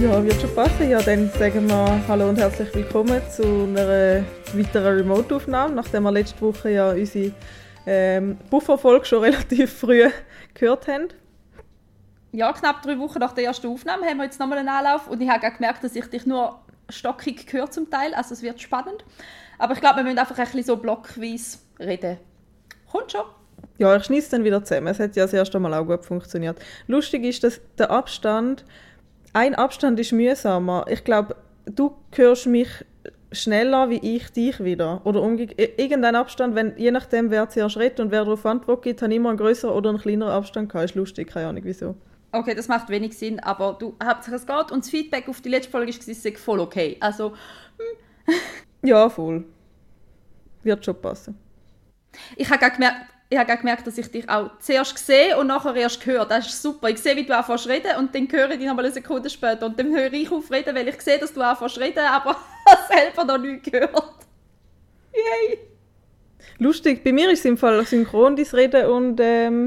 Ja, wird schon passen. Ja, dann sagen wir Hallo und herzlich willkommen zu einer weiteren Remote-Aufnahme, nachdem wir letzte Woche ja unsere Buffer-Folge schon relativ früh gehört haben. Ja, knapp 3 Wochen nach der ersten Aufnahme haben wir jetzt nochmal einen Anlauf und ich habe auch gemerkt, dass ich dich nur stockig höre zum Teil, also es wird spannend. Aber ich glaube, wir müssen einfach ein bisschen so blockweise reden. Kommt schon. Ja, ich schneide es dann wieder zusammen. Es hat ja das erste Mal auch gut funktioniert. Lustig ist, dass ein Abstand ist mühsamer. Ich glaube, du hörst mich schneller wie ich dich wieder. Oder irgendein Abstand, je nachdem, wer zuerst redet und wer darauf Antwort gibt, habe ich immer einen grösseren oder einen kleineren Abstand gehabt. Ist lustig, keine Ahnung wieso. Okay, das macht wenig Sinn, aber hauptsächlich es geht. Und das Feedback auf die letzte Folge war, es sei voll okay. Also, Ja, voll. Wird schon passen. Ich habe auch gemerkt, dass ich dich auch zuerst sehe und nachher erst höre. Das ist super. Ich sehe, wie du anfängst zu reden und dann höre ich dich noch mal eine Sekunde später. Und dann höre ich auf reden, weil ich sehe, dass du anfängst zu reden, aber selber noch nicht gehört. Yay! Lustig, bei mir ist es im Fall synchron, das Reden und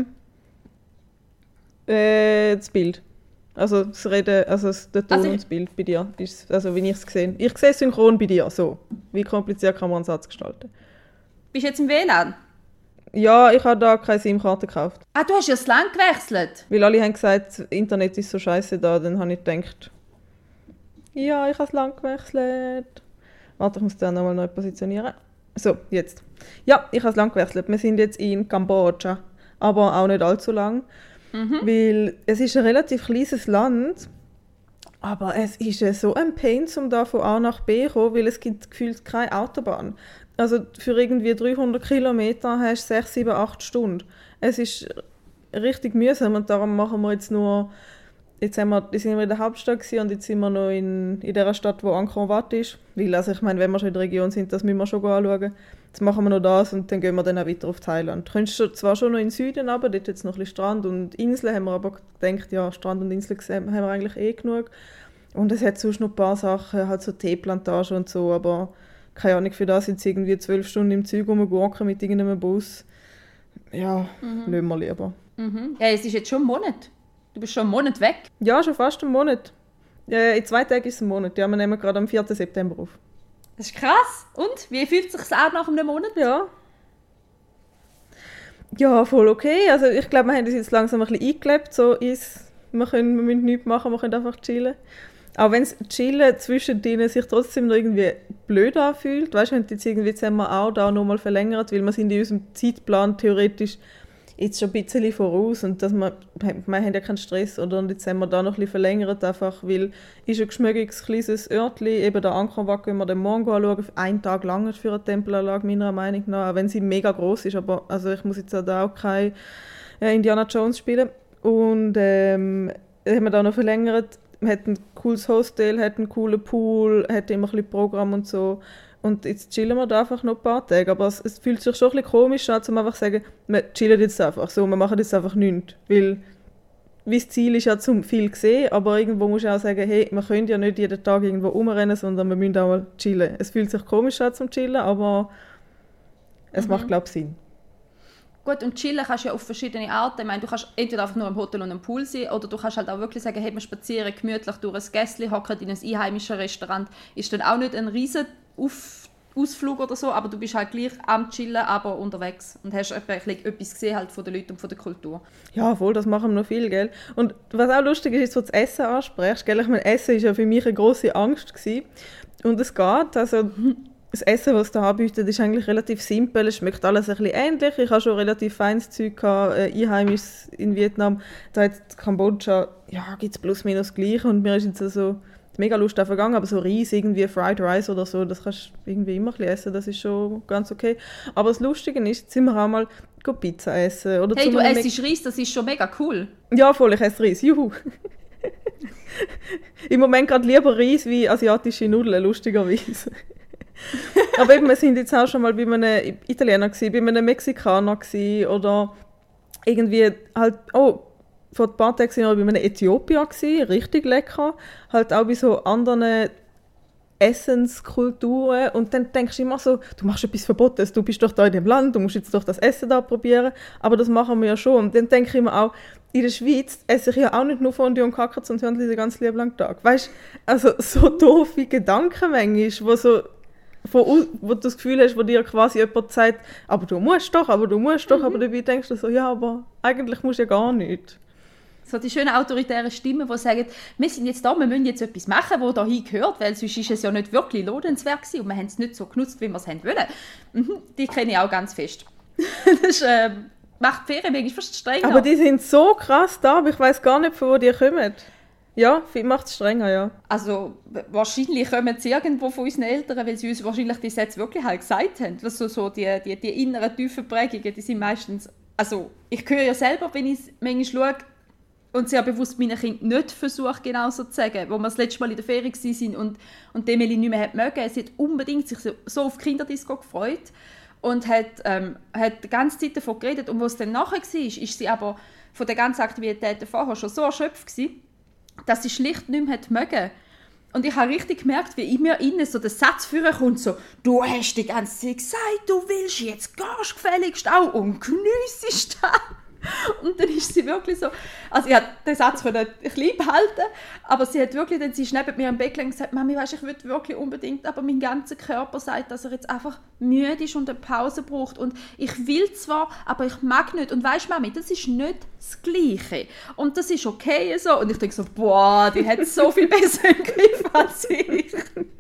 das Bild. Also das Reden, also der Ton und das Bild bei dir. Also wie ich es sehe. Ich sehe es synchron bei dir, so. Wie kompliziert kann man einen Satz gestalten? Bist du jetzt im WLAN? Ja, ich habe da keine SIM-Karte gekauft. Ah, du hast ja das Land gewechselt. Weil alle haben gesagt, das Internet ist so scheiße da, dann habe ich gedacht, ja, ich habe das Land gewechselt. Warte, ich muss da nochmal neu positionieren. So, jetzt. Ja, ich habe das Land gewechselt. Wir sind jetzt in Kambodscha, aber auch nicht allzu lang. Weil es ist ein relativ kleines Land, aber es ist so ein Pain, um da von A nach B zu kommen, weil es gibt gefühlt keine Autobahn. Also für irgendwie 300 Kilometer hast du 6, 7, 8 Stunden. Es ist richtig mühsam und darum machen wir jetzt nur... Jetzt sind wir in der Hauptstadt und jetzt sind wir noch in der Stadt, wo Angkor Wat ist. Weil, also ich meine, wenn wir schon in der Region sind, das müssen wir schon anschauen. Jetzt machen wir noch das und dann gehen wir dann auch weiter auf Thailand. Du könntest zwar schon noch in den Süden, aber dort jetzt noch ein bisschen Strand und Inseln, haben wir aber gedacht, ja, Strand und Inseln haben wir eigentlich genug. Und es hat sonst noch ein paar Sachen, halt so Teeplantagen und so, aber keine Ahnung, für das jetzt irgendwie 12 Stunden im Zug rumgurken mit irgendeinem Bus. Ja, lassen wir lieber. Ja, es ist jetzt schon ein Monat. Du bist schon einen Monat weg. Ja, schon fast einen Monat. In 2 Tagen ist es ein Monat. Ja, wir nehmen gerade am 4. September auf. Das ist krass. Und? Wie fühlt es sich an nach einem Monat? Ja, voll okay. Also ich glaube, wir haben uns jetzt langsam ein bisschen eingelebt. So ist, wir müssen nichts machen, wir können einfach chillen. Auch wenn das Chillen zwischen denen sich trotzdem noch irgendwie blöd anfühlt. Weißt du, jetzt irgendwie jetzt haben wir auch da nochmal verlängert, weil wir sind in unserem Zeitplan theoretisch jetzt schon ein bisschen voraus und dass wir haben ja keinen Stress und jetzt haben wir da noch ein bisschen verlängert, einfach weil ist ein geschmögiges kleines Örtchen, eben der Angkor Wat, wenn wir den morgen anschauen, einen Tag lang für eine Tempelanlage meiner Meinung nach, auch wenn sie mega gross ist, aber also ich muss jetzt da auch kein Indiana Jones spielen und haben wir da noch verlängert, wir hatten ein cooles Hostel, hatten einen coolen Pool, hatten immer ein bisschen Programm und so. Und jetzt chillen wir da einfach noch ein paar Tage. Aber es fühlt sich schon ein bisschen komisch an, um einfach zu sagen, wir chillen jetzt einfach so, wir machen jetzt einfach nichts. Weil das Ziel ist ja zum viel sehen, aber irgendwo musst du auch sagen, hey, wir können ja nicht jeden Tag irgendwo rumrennen, sondern wir müssen auch mal chillen. Es fühlt sich komisch an zum Chillen, aber es macht, glaube ich, Sinn. Gut, und chillen kannst du ja auf verschiedene Arten. Ich meine, du kannst entweder einfach nur im Hotel und im Pool sein, oder du kannst halt auch wirklich sagen, hey, wir spazieren gemütlich durch ein Gässchen, hocken in ein einheimisches Restaurant. Ist dann auch nicht ein riesen Ausflug oder so, aber du bist halt gleich am Chillen, aber unterwegs und hast etwas gesehen halt von den Leuten und von der Kultur. Ja, voll, das machen wir noch viel, gell? Und was auch lustig ist, dass du das Essen ansprichst, gell? Ich meine, Essen war ja für mich eine grosse Angst gewesen. Und es geht, also das Essen, was es da anbietet, ist eigentlich relativ simpel, es schmeckt alles ein bisschen ähnlich. Ich habe schon relativ feines Zeug gehabt, einheimisch in Vietnam. Da jetzt in Kambodscha, ja, gibt es plus minus gleich und mir ist jetzt so mega Lust auf vergangen, aber so Reis, irgendwie Fried Rice oder so, das kannst du irgendwie immer ein bisschen essen, das ist schon ganz okay. Aber das Lustige ist, jetzt sind wir auch mal Pizza essen. Oder hey, du essst Reis, das ist schon mega cool. Ja, voll, ich esse Reis, juhu. Im Moment gerade lieber Reis wie asiatische Nudeln, lustigerweise. Aber eben, wir sind jetzt auch schon mal bei einem Italiener gewesen, bei einem Mexikaner gewesen, oder irgendwie halt, vor ein paar Tagen waren wir bei einem Äthiopier gewesen, richtig lecker. Halt auch bei so anderen Essenskulturen und dann denkst du immer so, du machst etwas Verbotenes, du bist doch da in dem Land, du musst jetzt doch das Essen da probieren, aber das machen wir ja schon. Und dann denke ich immer auch, in der Schweiz esse ich ja auch nicht nur Fondue und Kackerz und Hörnli den ganzen lieben langen Tag. Weißt du, also so doofe Gedanken manchmal, wo du das Gefühl hast, wo dir quasi jemand sagt, aber du musst doch, aber dabei denkst du so, ja, aber eigentlich musst du ja gar nicht. So die schönen autoritären Stimmen, die sagen, wir sind jetzt da, wir müssen jetzt etwas machen, das dahin gehört, weil sonst ist es ja nicht wirklich lohnenswert gewesen und wir haben es nicht so genutzt, wie wir es haben wollen. Die kenne ich auch ganz fest. Das macht die Ferien manchmal fast strenger. Aber die sind so krass da, aber ich weiss gar nicht, von wo die kommen. Ja, macht es strenger, ja. Also wahrscheinlich kommen sie irgendwo von unseren Eltern, weil sie uns wahrscheinlich die Sätze wirklich halt gesagt haben. So die inneren tiefen Prägungen, die sind meistens... Also ich höre ja selber, wenn ich manchmal schaue, und sehr bewusst meinen Kindern nicht versucht, genau so zu sagen. Wo wir das letzte Mal in der Ferien waren und Emily nicht mehr mögen. Sie hat unbedingt sich so auf die Kinderdisco gefreut und hat die ganze Zeit davon geredet. Und was dann nachher war, ist sie aber von den ganzen Aktivitäten vorher schon so erschöpft gewesen, dass sie schlicht nicht mehr mögen. Und ich habe richtig gemerkt, wie in mir innen so der Satz führen kommt, so, du hast die ganze Zeit gesagt, du willst jetzt gehst gefälligst auch und geniessest das. Und dann ist sie wirklich so, also ich habe den Satz von der Kleinen behalten, aber sie hat wirklich, dann sie ist neben mir im Bett gelegen und gesagt, Mami, weißt, ich will wirklich unbedingt, aber mein ganzer Körper sagt, dass er jetzt einfach müde ist und eine Pause braucht und ich will zwar, aber ich mag nicht und weisst, Mami, das ist nicht das Gleiche und das ist okay so und ich denke so, boah, die hat so viel besser im Griff als ich.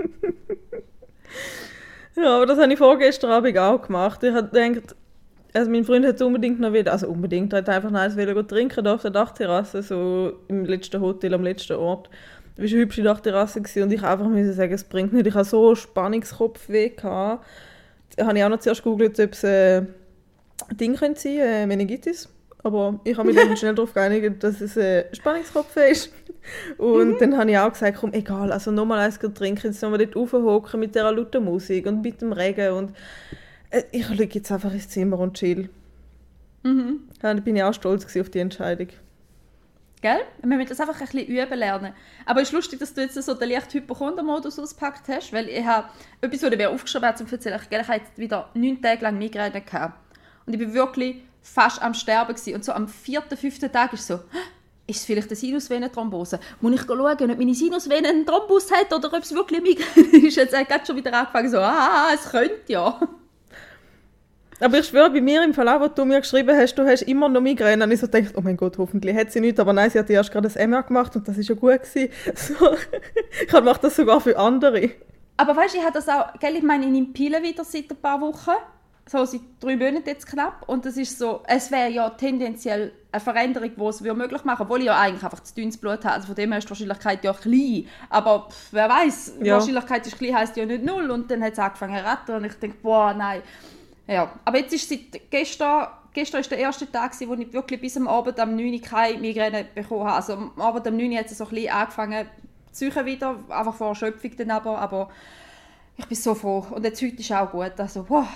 Ja, aber das habe ich vorgestern Abend auch gemacht. Ich habe gedacht, also mein Freund hat unbedingt noch wieder, also unbedingt, er hat einfach noch eins trinken auf der Dachterrasse, so im letzten Hotel, am letzten Ort. Es war eine hübsche Dachterrasse und ich einfach musste sagen, es bringt nicht. Ich hatte so Spannungskopfweh gehabt. Da habe ich auch noch zuerst gegoogelt, ob es ein Ding könnte sein, Meningitis. Aber ich habe mich dann schnell darauf geeinigt, dass es ein Spannungskopfweh ist. Und dann habe ich auch gesagt, komm, egal, also nochmal eins trinken, jetzt nochmal dort raufhocken mit dieser lauten Musik und mit dem Regen und ich liege jetzt einfach ins Zimmer und chill. Ja, da bin ich auch stolz auf die Entscheidung. Gell? Wir müssen das einfach ein bisschen üben lernen. Aber es ist lustig, dass du jetzt so den leicht Hypochonder-Modus ausgepackt hast, weil ich habe etwas, was ich mir aufgeschrieben habe, zum Erzählen. Ich hatte jetzt wieder 9 Tage lang Migräne gehabt. Und ich war wirklich fast am Sterben gewesen. Und so am 4., 5. Tag ist so, ist es vielleicht eine Sinusvenenthrombose? Muss ich schauen, ob meine Sinusvene einen Thrombus hat oder ob es wirklich Migräne ist? Jetzt hat es schon wieder angefangen, so, es könnte ja. Aber ich schwöre, bei mir im Verlauf, wo du mir geschrieben hast, du hast immer noch Migräne, und ich so gedacht, oh mein Gott, hoffentlich hat sie nicht, aber nein, sie hat erst gerade das MR gemacht und das ist ja gut gewesen. So, ich mache das sogar für andere. Aber weißt du, ich habe das auch, gell, ich meine, ich nehme Pillen wieder seit ein paar Wochen, so seit 3 Monaten jetzt knapp, und das ist so, es wäre ja tendenziell eine Veränderung, die es möglich machen würde, obwohl ich ja eigentlich einfach zu dünnes Blut habe, also von dem her ist die Wahrscheinlichkeit ja klein, aber wer weiß, die Wahrscheinlichkeit ist klein, heisst ja nicht 0, und dann hat es angefangen zu rattern und ich denke, boah, nein. Ja, aber jetzt ist seit gestern ist der erste Tag, wo ich wirklich bis am Abend am 9 Uhr keine Migräne bekommen habe. Also am Abend am 9 Uhr hat es so ein bisschen angefangen zu suchen wieder, einfach vor Erschöpfung dann aber ich bin so froh. Und jetzt heute ist auch gut, also wow.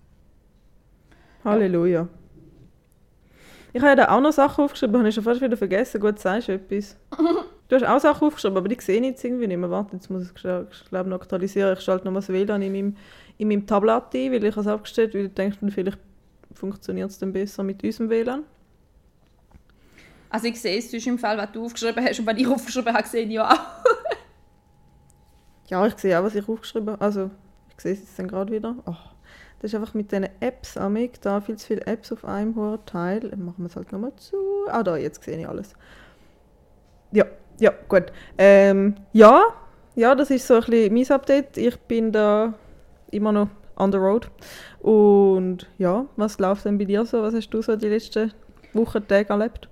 Halleluja. Ich habe ja da auch noch Sachen aufgeschrieben, habe ich schon fast wieder vergessen. Gut, sagst du etwas? Du hast auch Sachen aufgeschrieben, aber die sehe ich jetzt irgendwie nicht mehr. Warte, jetzt muss ich glaube noch aktualisieren. Ich schalte nochmal das WLAN in meinem Tablet ein, weil ich es abgestellt habe, weil ich denke, vielleicht funktioniert es dann besser mit unserem WLAN. Also ich sehe es zwischen dem Fall, was du aufgeschrieben hast und was ich aufgeschrieben habe, sehe ich ja auch. Ja, ich sehe auch, was ich aufgeschrieben habe. Also, ich sehe es jetzt dann gerade wieder. Oh, das ist einfach mit diesen Apps, Amig, da viel zu viele Apps auf einem hohen Teil. Dann machen wir es halt nochmal zu. Ah, da, jetzt sehe ich alles. Ja, gut. Ja, das ist so ein bisschen mein Update. Ich bin da immer noch on the road. Und ja, was läuft denn bei dir so? Was hast du so die letzten Wochen, Tage erlebt?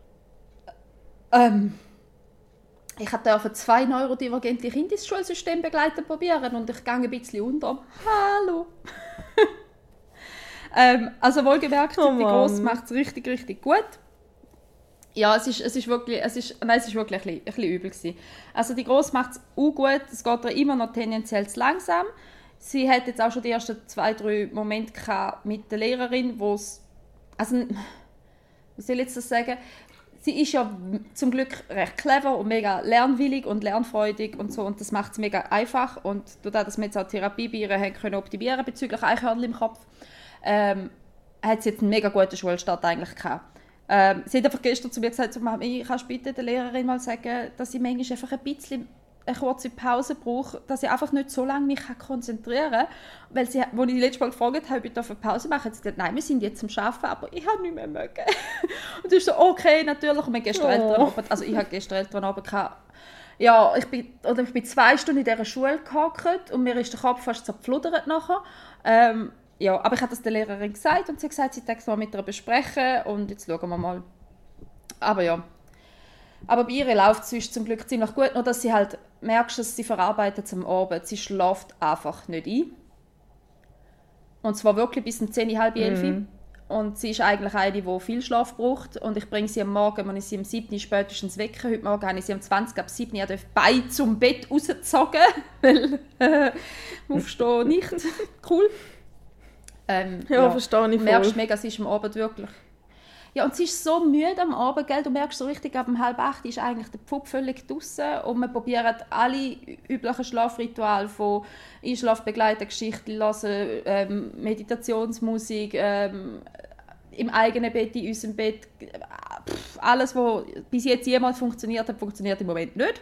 Ich durfte 2 neurodivergente Kinder ins Schulsystem begleiten probieren und ich gehe ein bisschen unter. Hallo! Also wohlgemerkt, die Grosse macht es richtig, richtig gut. Ja, es ist wirklich ein bisschen übel gewesen. Also die Grosse macht es auch gut, es geht ihr immer noch tendenziell zu langsam. Sie hat jetzt auch schon die ersten 2, 3 Momente gehabt mit der Lehrerin, wo es, also, wie soll ich jetzt das sagen? sie ist ja zum Glück recht clever und mega lernwillig und lernfreudig und so und das macht es mega einfach und dadurch, dass wir jetzt auch Therapie bei ihr haben können optimieren bezüglich Eichhörnchen im Kopf, hat sie jetzt einen mega guten Schulstart eigentlich gehabt. Sie hat einfach gestern zu mir gesagt, so, Mami, kannst du bitte der Lehrerin mal sagen, dass ich manchmal einfach ein bisschen eine kurze Pause brauche, dass ich einfach nicht so lange mich konzentrieren kann. Weil sie, als ich die letzte Mal gefragt habe, ob ich eine Pause machen darf, hat sie gesagt, nein, wir sind jetzt am Arbeiten, aber ich habe nicht mehr mögen. Und ich so, okay, natürlich. Und wir gestern Elternabend, also ich habe gestern Elternabend gehabt. Ja, ich bin 2 Stunden in dieser Schule gehockt und mir ist der Kopf fast zerpfludert nachher. Ja, aber ich habe das der Lehrerin gesagt und sie hat gesagt, sie möchte es mal mit ihr besprechen und jetzt schauen wir mal. Aber ja. Aber bei ihr läuft es sonst zum Glück ziemlich gut, nur dass sie halt merkst, dass sie verarbeitet am Abend. Sie schläft einfach nicht ein. Und zwar wirklich bis um 10, halb 11. Und sie ist eigentlich eine, die viel Schlaf braucht. Und ich bringe sie am Morgen, wenn ich sie am 7. spätestens wecken. Heute Morgen habe ich sie am 20 ab 7. Ich durfte beide zum Bett rausgezogen, weil aufstehen nicht. Cool. Ja, verstehe ich voll. Du merkst mega, sie ist am Abend wirklich... Ja, und sie ist so müde am Abend, gell? Du merkst so richtig, ab 7:30 ist eigentlich der Pfupf völlig draussen und wir probieren alle üblichen Schlafrituale von Einschlafbegleitergeschichten hören, Meditationsmusik, im eigenen Bett, in unserem Bett. Alles, was bis jetzt jemals funktioniert hat, funktioniert im Moment nicht.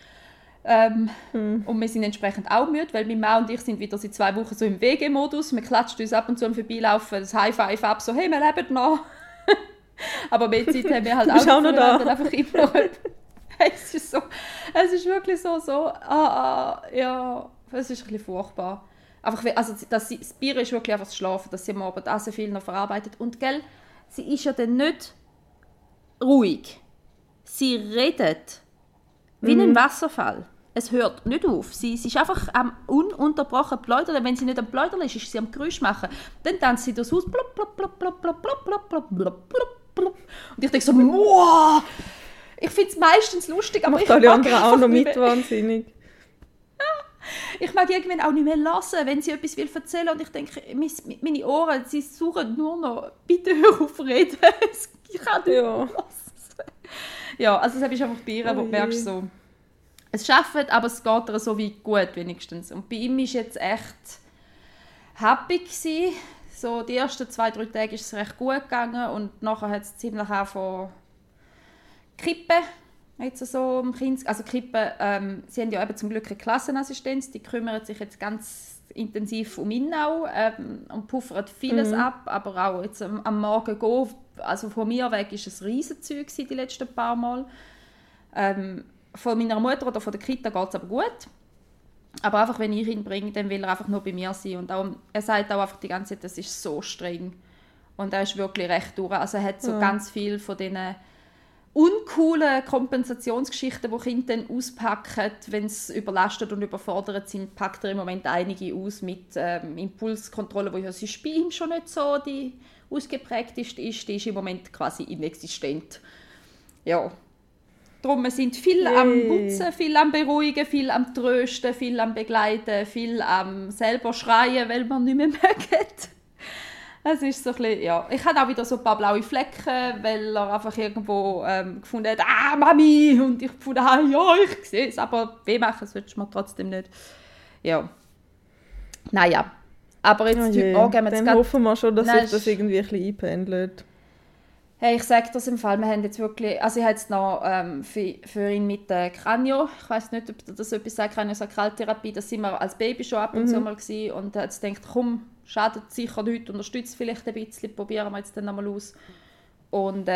Und wir sind entsprechend auch müde, weil meine Mann und ich sind wieder seit 2 Wochen so im WG-Modus. Wir klatschen uns ab und zu am Vorbeilaufen, das High-Five ab, so «Hey, wir leben noch!» Aber mehr Zeit haben wir halt auch noch da. Einfach immer noch es ist wirklich so, ja, es ist ein bisschen furchtbar. Einfach, also, das Bier ist wirklich einfach das Schlafen, dass sie am Abend auch so viel noch verarbeitet. Und gell, sie ist ja dann nicht ruhig. Sie redet wie ein Wasserfall. Es hört nicht auf. Sie ist einfach am ununterbrochen Pläudern. Wenn sie nicht am Pläudern ist, ist sie am Geräusch machen. Dann tanzt sie durchs Haus. Blub, blub, blub, blub, blub, blub, blub, blub, blub, blub. Und ich denke so, wow! Ich finde es meistens lustig, aber ich mag andere auch noch mit wahnsinnig. Ich mag irgendwann auch nicht mehr hören, wenn sie etwas erzählen will. Und ich denke, meine Ohren, sie suchen nur noch, bitte hör auf reden. Ich kann nicht mehr hören. Ja, also das ist einfach bei ihr, wo du merkst so, es schafft, aber es geht ihr so weit gut wenigstens. Und bei ihm war jetzt echt happy gewesen. So die ersten 2-3 Tage ist es recht gut gegangen und nachher hat es ziemlich angefangen kippen. Jetzt so im also kippen, sie haben ja eben zum Glück eine Klassenassistenz, die kümmert sich jetzt ganz intensiv um ihn auch und puffert vieles ab, aber auch jetzt am Morgen gehen, also von mir weg war es ein Riesenzeug die letzten paar Mal. Von meiner Mutter oder von der Kita geht es aber gut. Aber einfach, wenn ich ihn bringe, dann will er einfach nur bei mir sein. Und auch, er sagt auch einfach die ganze Zeit, das ist so streng. Und er ist wirklich recht durch. Also er hat so ganz viel von diesen uncoolen Kompensationsgeschichten, die Kinder dann auspacken, wenn sie überlastet und überfordert sind, packt er im Moment einige aus mit Impulskontrolle, wo ja sonst bei ihm schon nicht so die ausgeprägteste ist. Die ist im Moment quasi inexistent. Ja. Darum, wir sind viel am Putzen, viel am Beruhigen, viel am Trösten, viel am Begleiten, viel am selber schreien, weil man nicht mehr mögen. Es ist so ein bisschen, ja. Ich hatte auch wieder so ein paar blaue Flecken, weil er einfach irgendwo gefunden hat, Mami! Und ich gefunden habe, ja, ich sehe es, aber weh machen solltest du mir trotzdem nicht. Ja. Naja. Aber jetzt heute Morgen... Dann hoffen wir schon, dass sich das irgendwie ein bisschen einpendelt. Hey, ich sage das im Fall, wir haben jetzt wirklich, also ich habe jetzt noch für ihn mit Kranio, ich weiß nicht, ob das etwas sagt, Kraniosakraltherapie, da sind wir als Baby schon ab und zu mal gewesen und hat gedacht, komm, schadet sicher nicht, unterstützt vielleicht ein bisschen, probieren wir jetzt dann nochmal aus. Und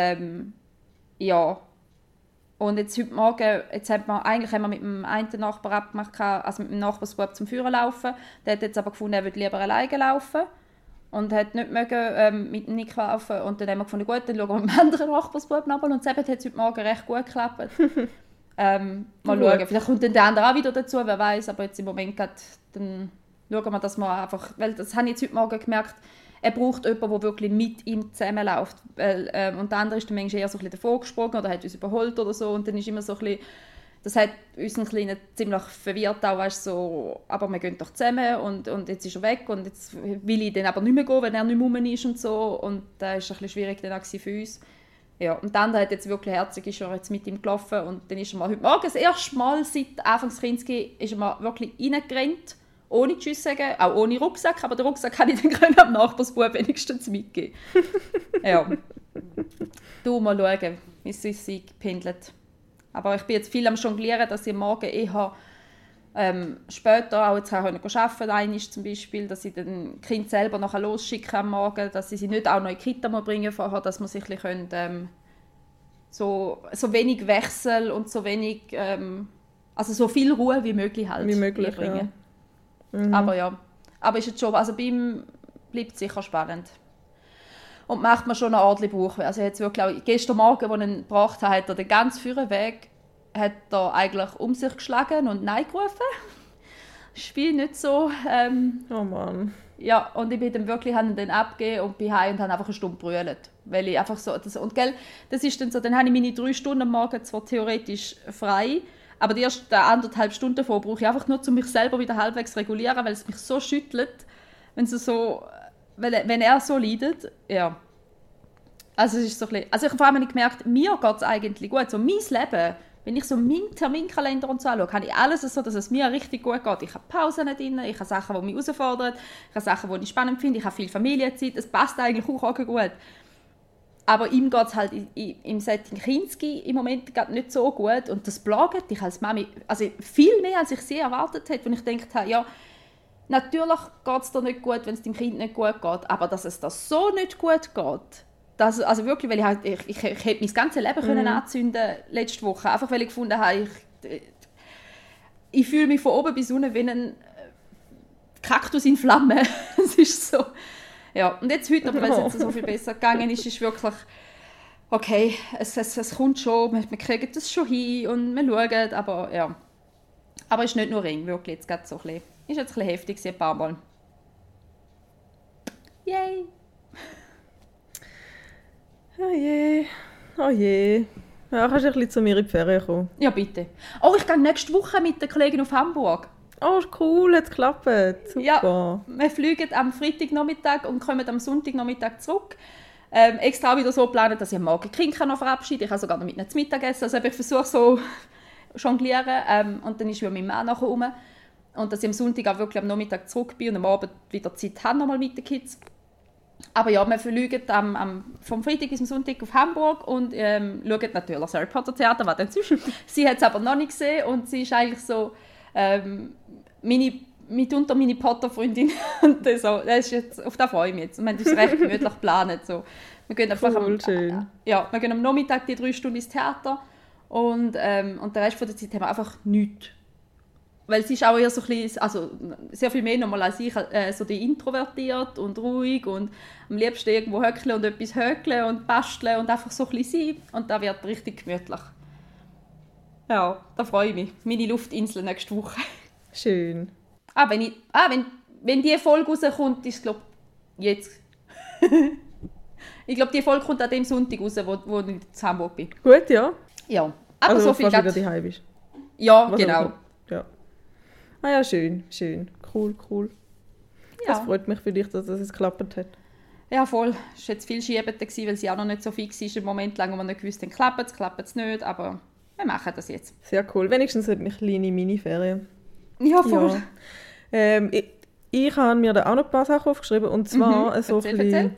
ja, und jetzt heute Morgen, eigentlich haben wir mit dem einen Nachbar abgemacht, also mit dem Nachbarsbub zum Führen laufen, der hat jetzt aber gefunden, er würde lieber alleine laufen. Und hat nicht mögen, mit Nick laufen. Und dann haben wir gefunden, gut, dann schauen wir mit dem anderen Nachbarsbub nach. Und eben hat es heute Morgen recht gut geklappt. Mal schauen, vielleicht kommt dann der andere auch wieder dazu, wer weiß. Aber jetzt im Moment dann schauen wir, dass wir einfach, weil das habe ich jetzt heute Morgen gemerkt, er braucht jemanden, der wirklich mit ihm zusammenläuft. Und der andere ist dann manchmal eher so ein bisschen davor gesprungen oder hat uns überholt oder so. Und dann ist immer so ein bisschen, das hat unseren Kleinen ziemlich verwirrt, auch, weißt, so, aber wir gehen doch zusammen und jetzt ist er weg und jetzt will ich dann aber nicht mehr gehen, wenn er nicht mehr rum ist und so. Und das war ein bisschen schwierig dann auch für uns. Ja, und der andere hat jetzt wirklich herzig, ist er jetzt mit ihm gelaufen und dann ist er mal heute Morgen das erste Mal seit Anfangs Kinski ist er mal wirklich reingerannt, ohne Tschüss sagen, auch ohne Rucksack, aber den Rucksack kann ich dann am Nachbarsbub wenigstens mitgeben. Ja. Du, mal schauen, wie es sich pendelt. Aber ich bin jetzt viel am Jonglieren, dass ich morgen eher später auch jetzt arbeiten kann, zum Beispiel, dass ich den Kind selber nachher losschicke am Morgen, dass ich sie nicht auch noch in die Kita bringen vorher, dass man sich so wenig Wechsel und so wenig, also so viel Ruhe wie möglich halt wie möglich, bringen. Ja. Mhm. Aber ist jetzt schon, also bei ihm bleibt es sicher spannend. Und macht mir schon einen ordentlichen Bauch. Also jetzt wirklich auch, gestern Morgen, als ich ihn gebracht habe, hat er den ganzen Führerweg hat er eigentlich um sich geschlagen und Nein gerufen. Das Spiel nicht so. Oh Mann. Ja, und ich bin dann wirklich dann abgegeben und bin heim und habe einfach eine Stunde brüllt. Weil ich einfach so, und gell, das ist dann so, dann habe ich meine 3 Stunden am Morgen zwar theoretisch frei, aber die ersten 1,5 Stunden davor brauche ich einfach nur, um mich selber wieder halbwegs zu regulieren, weil es mich so schüttelt, wenn er so leidet. Ja. Also es ist so ein bisschen, also ich habe vor allem gemerkt, mir geht es eigentlich gut, so mein Leben. Wenn ich so meinen Terminkalender und so anschaue, habe ich alles so, dass es mir richtig gut geht. Ich habe Pausen drin, ich habe Sachen, die mich herausfordern, ich habe Sachen, die ich spannend finde, ich habe viel Familienzeit, es passt eigentlich auch gut. Aber ihm geht es halt im Setting Kinski im Moment nicht so gut und das plagt dich als Mami, also viel mehr, als ich sie erwartet hätte, wo ich gedacht habe, ja, natürlich geht es dir nicht gut, wenn es dem Kind nicht gut geht, aber dass es dir so nicht gut geht, also wirklich, weil ich hätte mein ganzes Leben können anzünden letzte Woche, einfach weil ich gefunden habe, ich fühle mich von oben bis unten wie ein Kaktus in Flammen. Es ist so. Ja, und jetzt heute, aber weil es jetzt so viel besser gegangen ist, ist wirklich okay, es kommt schon, wir kriegen das schon hin und wir schauen, aber ja. Aber es ist nicht nur eng, wirklich, jetzt geht so ein bisschen, ist jetzt ein bisschen heftig, ein paar Mal. Yay! Oh je, oh je. Ja, kannst du ein bisschen zu mir in die Ferien kommen? Ja, bitte. Oh, ich gehe nächste Woche mit der Kollegin auf Hamburg. Oh, cool, hat es geklappt. Super. Ja, wir fliegen am Freitagnachmittag und kommen am Sonntagnachmittag zurück. Extra wieder so geplant, dass ich am Morgen Kind noch verabschieden kann. Ich habe sogar noch mit ihnen zu Mittag essen. Also ich versuche so jonglieren. Und dann ist wieder mein Mann nachher rum. Und dass ich am Sonntag auch wirklich am Nachmittag zurück bin und am Abend wieder Zeit habe, nochmal mit den Kids. Aber ja, wir fliegen vom Freitag bis zum Sonntag auf Hamburg und schauen natürlich das Harry Potter Theater, was dann zwischen. Sie hat es aber noch nicht gesehen und sie ist eigentlich so mitunter meine Potter-Freundin. Und das ist jetzt, auf das freue ich mich jetzt. Und wir haben uns recht gemütlich geplant. So. Wir gehen einfach schön. Wir gehen am Nachmittag die 3 Stunden ins Theater und den Rest der Zeit haben wir einfach nichts. Weil sie ist auch eher so ein bisschen, also sehr viel mehr nochmal als ich, so die introvertiert und ruhig und am liebsten irgendwo höckeln und etwas höckeln und basteln und einfach so ein bisschen sein. Und das wird richtig gemütlich. Ja, da freue ich mich. Meine Luftinsel nächste Woche. Schön. Wenn die Folge rauskommt, ist es, glaube ich, jetzt. Ich glaube, die Folge kommt an dem Sonntag raus, wo ich in Hamburg bin. Gut, ja. Ja, aber also, so viel wieder daheim bist. Ja, genau. Ja. Ah ja, schön. Cool. Ja. Das freut mich für dich, dass es geklappt hat. Ja, voll. Es war jetzt viel schiebender, weil sie auch noch nicht so fix ist im Moment lang, und wir nicht gewusst haben, klappt es nicht, aber wir machen das jetzt. Sehr cool. Wenigstens hat mich kleine Mini-Ferien. Ja, voll. Ja. Ich habe mir da auch noch ein paar Sachen aufgeschrieben, und zwar so ein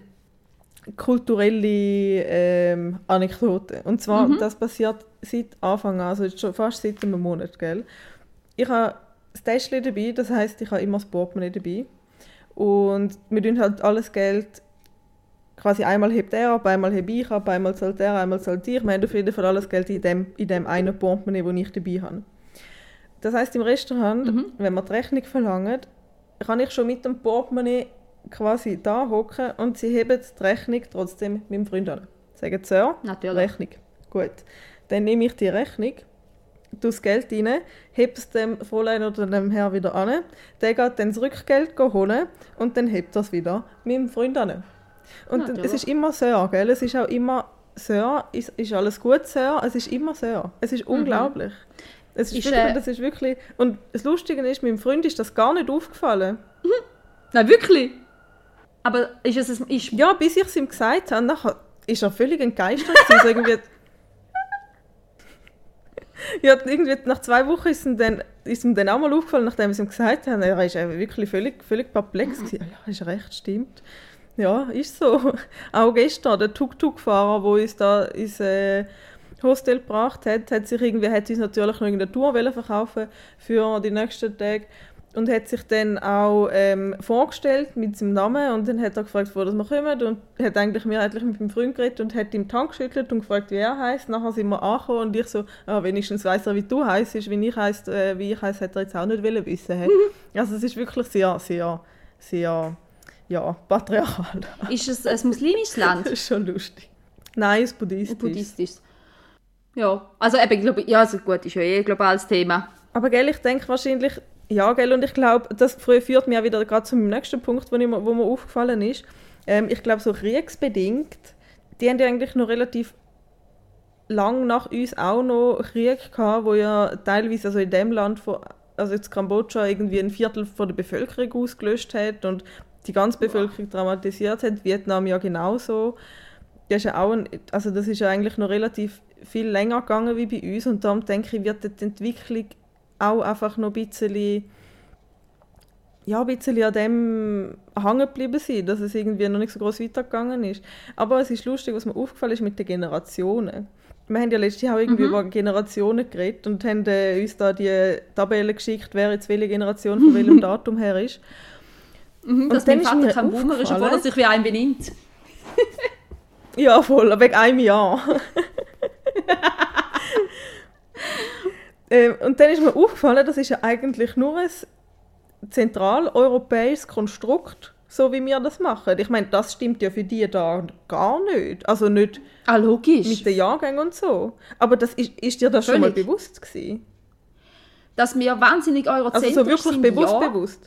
kulturelle Anekdoten. Und zwar, das passiert seit Anfang an, also jetzt schon fast seit einem Monat, gell? Ich habe das Täschchen dabei, das heisst, ich habe immer das Portemonnaie dabei. Und wir tun halt alles Geld, quasi einmal hebt er ab, einmal heb ich ab, einmal zahlt er, einmal zahlt ich. Wir haben auf jeden Fall alles Geld in dem einen Portemonnaie, das ich dabei habe. Das heisst, im Restaurant, wenn wir die Rechnung verlangen, kann ich schon mit dem Portemonnaie quasi da hocken und sie heben die Rechnung trotzdem mit meinem Freund an. Sagen Sir, natürlich. Rechnung. Gut. Dann nehme ich die Rechnung, tue das Geld rein, hebe es dem Fräulein oder dem Herrn wieder an, der geht dann das Rückgeld holen und dann hebt er es wieder mit dem Freund an. Und es ist immer Sir, gell? Es ist auch immer Sir, ist alles gut, Sir? Es ist immer Sir. Es ist unglaublich. Das ist wirklich, und das Lustige ist, meinem Freund ist das gar nicht aufgefallen. Nein, wirklich? Aber ist es... Ja, bis ich es ihm gesagt habe, nachher ist er völlig entgeistert gewesen. Also irgendwie, ja, irgendwie nach 2 Wochen ist ihm dann auch mal aufgefallen, nachdem wir es ihm gesagt haben, er ist wirklich völlig perplex gewesen. Ja, ist recht, stimmt. Ja, ist so. Auch gestern, der Tuk-Tuk-Fahrer, der uns da ins Hostel gebracht hat uns natürlich noch irgendeine Tour verkaufen für die nächsten Tage und hat sich dann auch vorgestellt mit seinem Namen und dann hat er gefragt, wo wir kommen und hat eigentlich mehrheitlich mit meinem Freund geredet und hat ihm die Hand geschüttelt und gefragt, wie er heisst. Nachher sind wir angekommen und ich so, wenigstens weiss er, wie du heisst, wie ich heisse, hat er jetzt auch nicht wissen. Also es ist wirklich sehr, sehr, sehr, ja, patriarchal. Ist es ein muslimisches Land? Das ist schon lustig. Nein, es ist buddhistisch. Ja, also eben, ja, also gut, ist ja ein globales Thema. Aber gell, ich denke wahrscheinlich, ja, gell, und ich glaube, das führt mich auch wieder gerade zum nächsten Punkt, wo mir aufgefallen ist. Ich glaube, so kriegsbedingt, die haben ja eigentlich noch relativ lang nach uns auch noch Krieg gehabt, wo ja teilweise also in dem Land, also jetzt Kambodscha, irgendwie 1/4 von der Bevölkerung ausgelöscht hat und die ganze Bevölkerung traumatisiert hat. Vietnam ja genauso. Das ist ja auch das ist ja eigentlich noch relativ viel länger gegangen wie bei uns und darum denke ich, wird die Entwicklung auch einfach noch ein bisschen an dem hängen geblieben sein, dass es irgendwie noch nicht so groß weitergegangen ist. Aber es ist lustig, was mir aufgefallen ist mit den Generationen. Wir haben ja letztes Jahr irgendwie über Generationen geredet und haben uns da die Tabelle geschickt, wer jetzt welche Generation von welchem Datum her ist. Dass mein Vater kein Boomer ist, obwohl er sich wie ein benimmt. Ja, voll, wegen einem Jahr. Und dann ist mir aufgefallen, das ist ja eigentlich nur ein zentraleuropäisches Konstrukt, so wie wir das machen. Ich meine, das stimmt ja für die da gar nicht. Also nicht logisch. Mit den Jahrgängen und so. Aber ist dir das schon mal bewusst gewesen? Dass wir wahnsinnig eurozentrisch sind, also so wirklich sind, bewusst?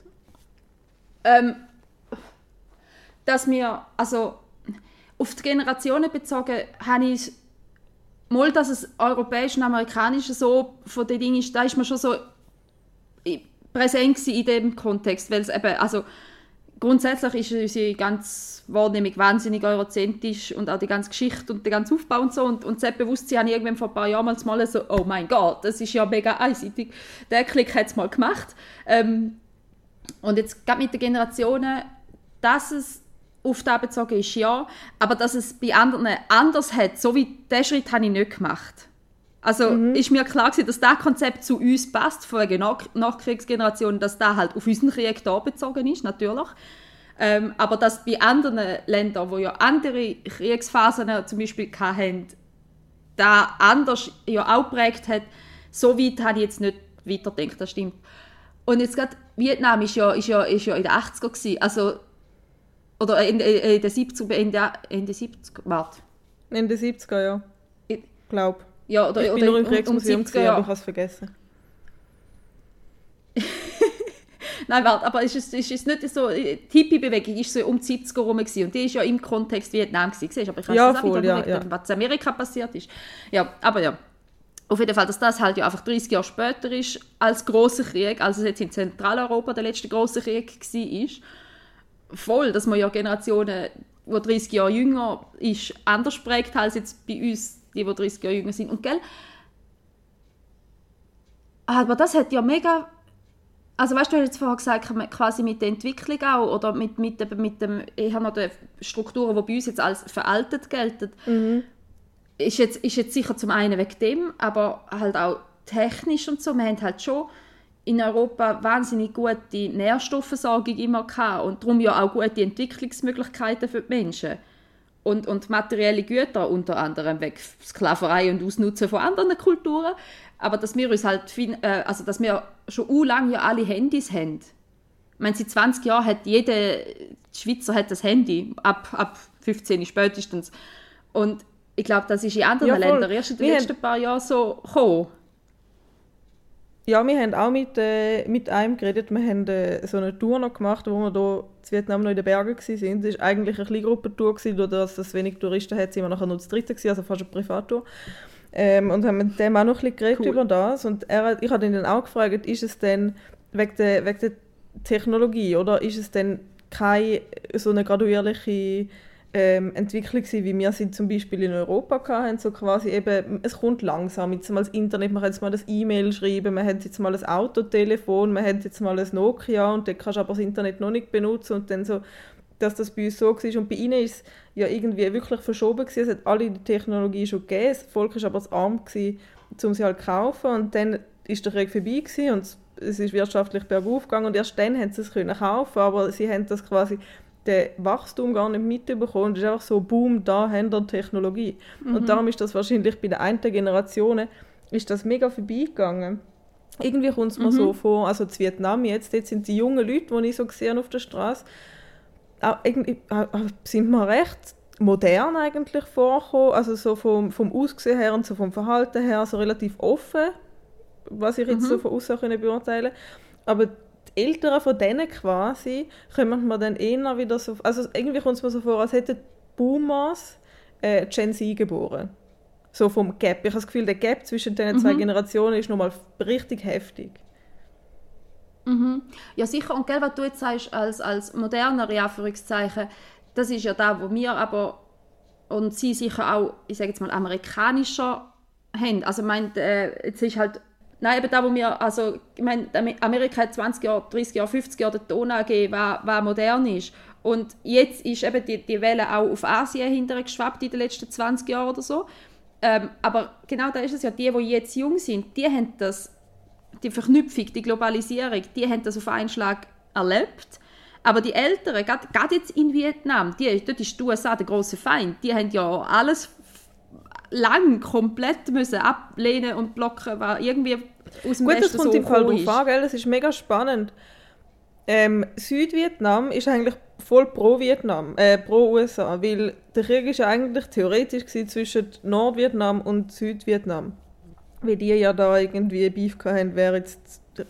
Dass wir, also auf die Generationen bezogen, habe ich mal, dass es europäisch und amerikanisch so von den Dingen ist, da ist man schon so präsent in dem Kontext, weil es eben, also grundsätzlich ist unsere ganze Wahrnehmung wahnsinnig eurozentrisch und auch die ganze Geschichte und der ganze Aufbau und so und Selbstbewusstsein habe ich irgendwann vor ein paar Jahren mal so, oh mein Gott, das ist ja mega einseitig. Der Klick hat es mal gemacht. Und jetzt gerade mit den Generationen, dass es auf das bezogen ist, ja, aber dass es bei anderen anders hat, so wie diesen Schritt habe ich nicht gemacht. Also ist mir klar gewesen, dass das Konzept zu uns passt, von der Nachkriegsgeneration, dass das halt auf unseren Krieg da bezogen ist, natürlich. Aber dass bei anderen Ländern, die ja andere Kriegsphasen zum Beispiel hatten, da anders ja auch geprägt hat, so weit habe ich jetzt nicht weitergedacht, das stimmt. Und jetzt gerade Vietnam ist ja in den 80er gewesen, also oder in den 70er, Ende 70er, warte. Ende 70er, ja. Ich glaube. Ja, ich bin nur im Kriegsmuseum gewesen, aber ich habe es vergessen. Nein, warte, aber ist es nicht so, die Hippie-Bewegung war so um die 70er herum und die war ja im Kontext Vietnam gewesen, aber ich weiß ja, voll, was in Amerika passiert ist. Ja, aber ja. Auf jeden Fall, dass das halt ja einfach 30 Jahre später ist als grosser Krieg, als es jetzt in Zentraleuropa der letzte grosse Krieg war. Voll, dass man ja Generationen, die 30 Jahre jünger ist, anders prägt als jetzt bei uns, die 30 Jahre jünger sind. Und gell, aber das hat ja mega, also weißt du, hast jetzt vorher gesagt, quasi mit der Entwicklung auch, oder mit dem, ich habe noch die Strukturen, die bei uns jetzt als veraltet gelten, ist jetzt sicher zum einen wegen dem, aber halt auch technisch und so. Wir haben halt schon in Europa wahnsinnig gute Nährstoffversorgung immer gehabt und darum ja auch gute Entwicklungsmöglichkeiten für die Menschen. Und materielle Güter, unter anderem wegen Sklaverei und Ausnutzen von anderen Kulturen. Aber dass wir uns halt, also dass wir schon lange ja alle Handys haben. Ich meine, seit 20 Jahren hat jeder Schweizer hat das Handy, ab 15 spätestens. Und ich glaube, das ist in anderen Ländern erst in den letzten paar Jahren so gekommen. Ja, wir haben auch mit einem geredet. Wir haben so eine Tour noch gemacht, wo wir hier in Vietnam noch in den Bergen waren. Das war eigentlich eine kleine Gruppentour, durch das es wenig Touristen hat, sind wir nachher nur das dritte gewesen, also fast eine Privattour. Und haben mit dem auch noch ein bisschen geredet über das. Und ich habe ihn dann auch gefragt, ist es denn wegen der Technologie oder ist es denn keine so eine graduierliche Entwicklung gewesen, wie wir sie zum Beispiel in Europa hatten. So quasi eben, es kommt langsam. Jetzt mal das Internet, man hat jetzt mal das E-Mail schreiben, man hat jetzt mal ein Autotelefon, man hat jetzt mal ein Nokia und dann kannst du aber das Internet noch nicht benutzen und dann so, dass das bei uns so war. Und bei ihnen ist es ja irgendwie wirklich verschoben gewesen. Es hat alle die Technologie schon gegeben, das Volk war aber zu arm gewesen, um sie halt zu kaufen und dann ist der Krieg vorbei gewesen und es ist wirtschaftlich bergauf gegangen und erst dann haben sie es können kaufen, aber sie haben das quasi den Wachstum gar nicht mitbekommen. Es ist einfach so, boom, da haben wir Technologie. Und darum ist das wahrscheinlich bei den einen Generationen ist das mega vorbeigegangen. Irgendwie kommt es mir so vor, also in Vietnam jetzt, dort sind die jungen Leute, die ich so gesehen auf der Straße, sind mir recht modern eigentlich vorgekommen, also so vom Aussehen her und so vom Verhalten her, so relativ offen, was ich jetzt so von außen beurteilen kann. Aber die Eltern von denen quasi kommen mir dann eher wieder so, also irgendwie kommt es mir so vor, als hätten die Boomers Gen Z geboren. So vom Gap. Ich habe das Gefühl, der Gap zwischen den zwei Generationen ist nochmal richtig heftig. Ja sicher, und gell, was du jetzt sagst, als modernere Anführungszeichen, das ist ja da, wo wir aber, und sie sicher auch, ich sage jetzt mal, amerikanischer haben. Also ich meine, jetzt ist halt, nein, eben da, wo wir, also ich meine, Amerika hat 20 Jahre, 30 Jahre, 50 Jahre den Ton angegeben, was modern ist. Und jetzt ist eben die Welle auch auf Asien hintergeschwappt in den letzten 20 Jahren oder so. Aber genau da ist es ja, die jetzt jung sind, die haben das, die Verknüpfung, die Globalisierung, die haben das auf einen Schlag erlebt. Aber die Älteren, gerade jetzt in Vietnam, dort ist die USA der grosse Feind. Die haben ja alles lang komplett müssen ablehnen und blocken, was irgendwie aus dem Westen so das kommt im Fall ist. drauf an, gell? Das ist mega spannend. Südvietnam ist eigentlich voll pro Vietnam, pro USA, weil der Krieg ist ja eigentlich theoretisch zwischen Nordvietnam und Südvietnam. Weil die ja da irgendwie Beef hatten, wer jetzt die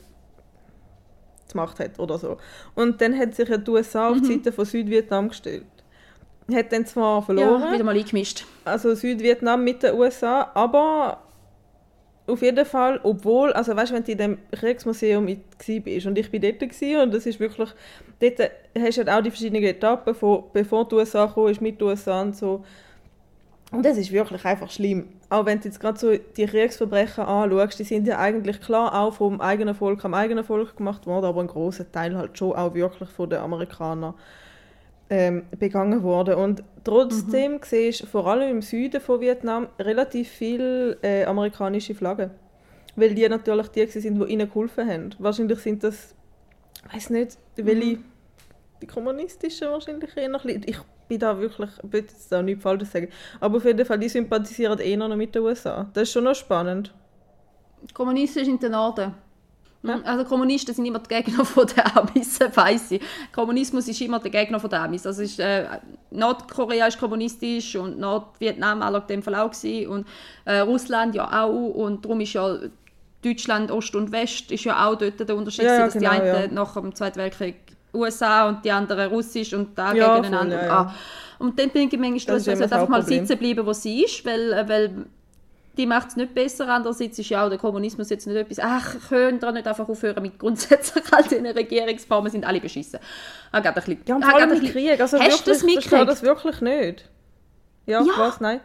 Macht hat oder so. Und dann hat sich ja die USA auf die Seite von Südvietnam gestellt. Hat dann zwar verloren. Ja, wieder mal eingemischt. Also Südvietnam mit den USA, aber auf jeden Fall, obwohl, also weißt du, wenn du in dem Kriegsmuseum warst und ich bin dort und das ist wirklich, dort hast du halt auch die verschiedenen Etappen, bevor die USA kam, ist mit den USA und so. Und das ist wirklich einfach schlimm. Auch wenn du jetzt gerade so die Kriegsverbrechen anschaust, die sind ja eigentlich klar auch vom eigenen Volk am eigenen Volk gemacht worden, aber ein grosser Teil halt schon auch wirklich von den Amerikanern begangen worden. Und trotzdem siehst du vor allem im Süden von Vietnam relativ viele amerikanische Flaggen. Weil die natürlich die sind, die ihnen geholfen haben. Wahrscheinlich sind das, ich weiß nicht, welche, die kommunistischen wahrscheinlich eher noch. Ich bin da wirklich, ich will jetzt da nichts Falsches sagen. Aber auf jeden Fall, die sympathisieren eher noch mit den USA. Das ist schon noch spannend. Kommunistisch in den Norden. Ja. Also Kommunisten sind immer die Gegner von den Amis, weiss ich. Kommunismus ist immer der Gegner von den Amis. Also Nordkorea ist kommunistisch und Nordvietnam in dem Fall auch gewesen, und Russland ja auch, und darum ist ja Deutschland Ost und West ist ja auch dort der Unterschied, dass genau, die einen nach dem Zweiten Weltkrieg USA und die anderen Russisch und da gegeneinander. Voll, ja. Und dann denke ich manchmal, dass einfach mal sitzen bleiben, wo sie ist, weil die macht es nicht besser. Andererseits ist ja auch der Kommunismus jetzt nicht etwas, können da nicht einfach aufhören mit grundsätzlich all diesen Regierungsformen, sind alle beschissen. Ja, vor allem mit Krieg. Also hast du das mitgekriegt? Ich verstehe das wirklich nicht. Ja. Was? Nein.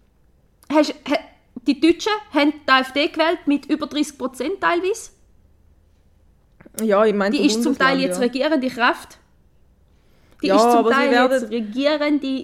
Die Deutschen haben die AfD gewählt mit über 30% teilweise. Ja, ich meine, die ist zum Teil jetzt regierende Kraft. Die ist zum Teil jetzt regierende.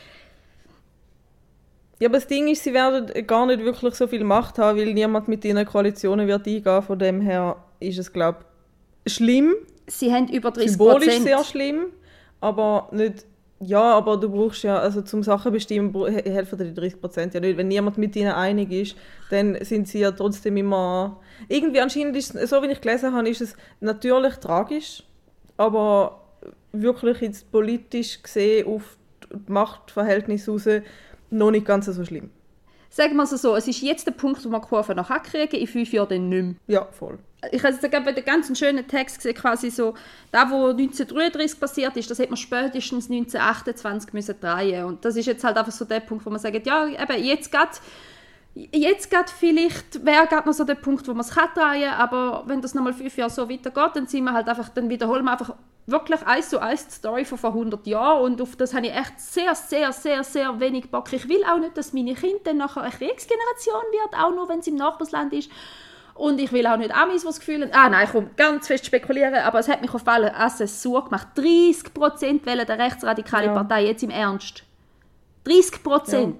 Ja, aber das Ding ist, sie werden gar nicht wirklich so viel Macht haben, weil niemand mit ihnen Koalitionen wird eingehen. Von dem her ist es, glaube ich, schlimm. Sie haben über 30%. Symbolisch sehr schlimm, aber nicht. Ja, aber du brauchst ja, also zum Sachen bestimmen, helfen dir die 30% ja nicht. Wenn niemand mit ihnen einig ist, dann sind sie ja trotzdem immer. Irgendwie anscheinend ist es, so wie ich gelesen habe, ist es natürlich tragisch, aber wirklich jetzt politisch gesehen auf die Machtverhältnisse raus noch nicht ganz so schlimm. Sagen wir es so, es ist jetzt der Punkt, wo wir die Kurve noch kriegen, in 5 Jahren dann nicht mehr. Ja, voll. Ich habe jetzt bei den ganz schönen Text gesehen, quasi so, da wo 1933 passiert ist, das hätte man spätestens 1928 müssen drehen. Und das ist jetzt halt einfach so der Punkt, wo man sagt, ja, eben, jetzt geht vielleicht, wäre gerade noch so der Punkt, wo man es drehen kann, aber wenn das nochmal 5 Jahre so weitergeht, dann sind wir halt einfach, dann wiederholen wir einfach wirklich 1:1 die Story von vor 100 Jahren und auf das habe ich echt sehr, sehr, sehr, sehr wenig Bock. Ich will auch nicht, dass meine Kinder dann nachher eine Kriegsgeneration wird, auch nur wenn es im Nachbarsland ist. Und ich will auch nicht Amis, die das Gefühl haben, nein, ich komme ganz fest spekulieren, aber es hat mich auf alle Assen sauer gemacht. 30% wählen der rechtsradikale Partei, jetzt im Ernst. 30%.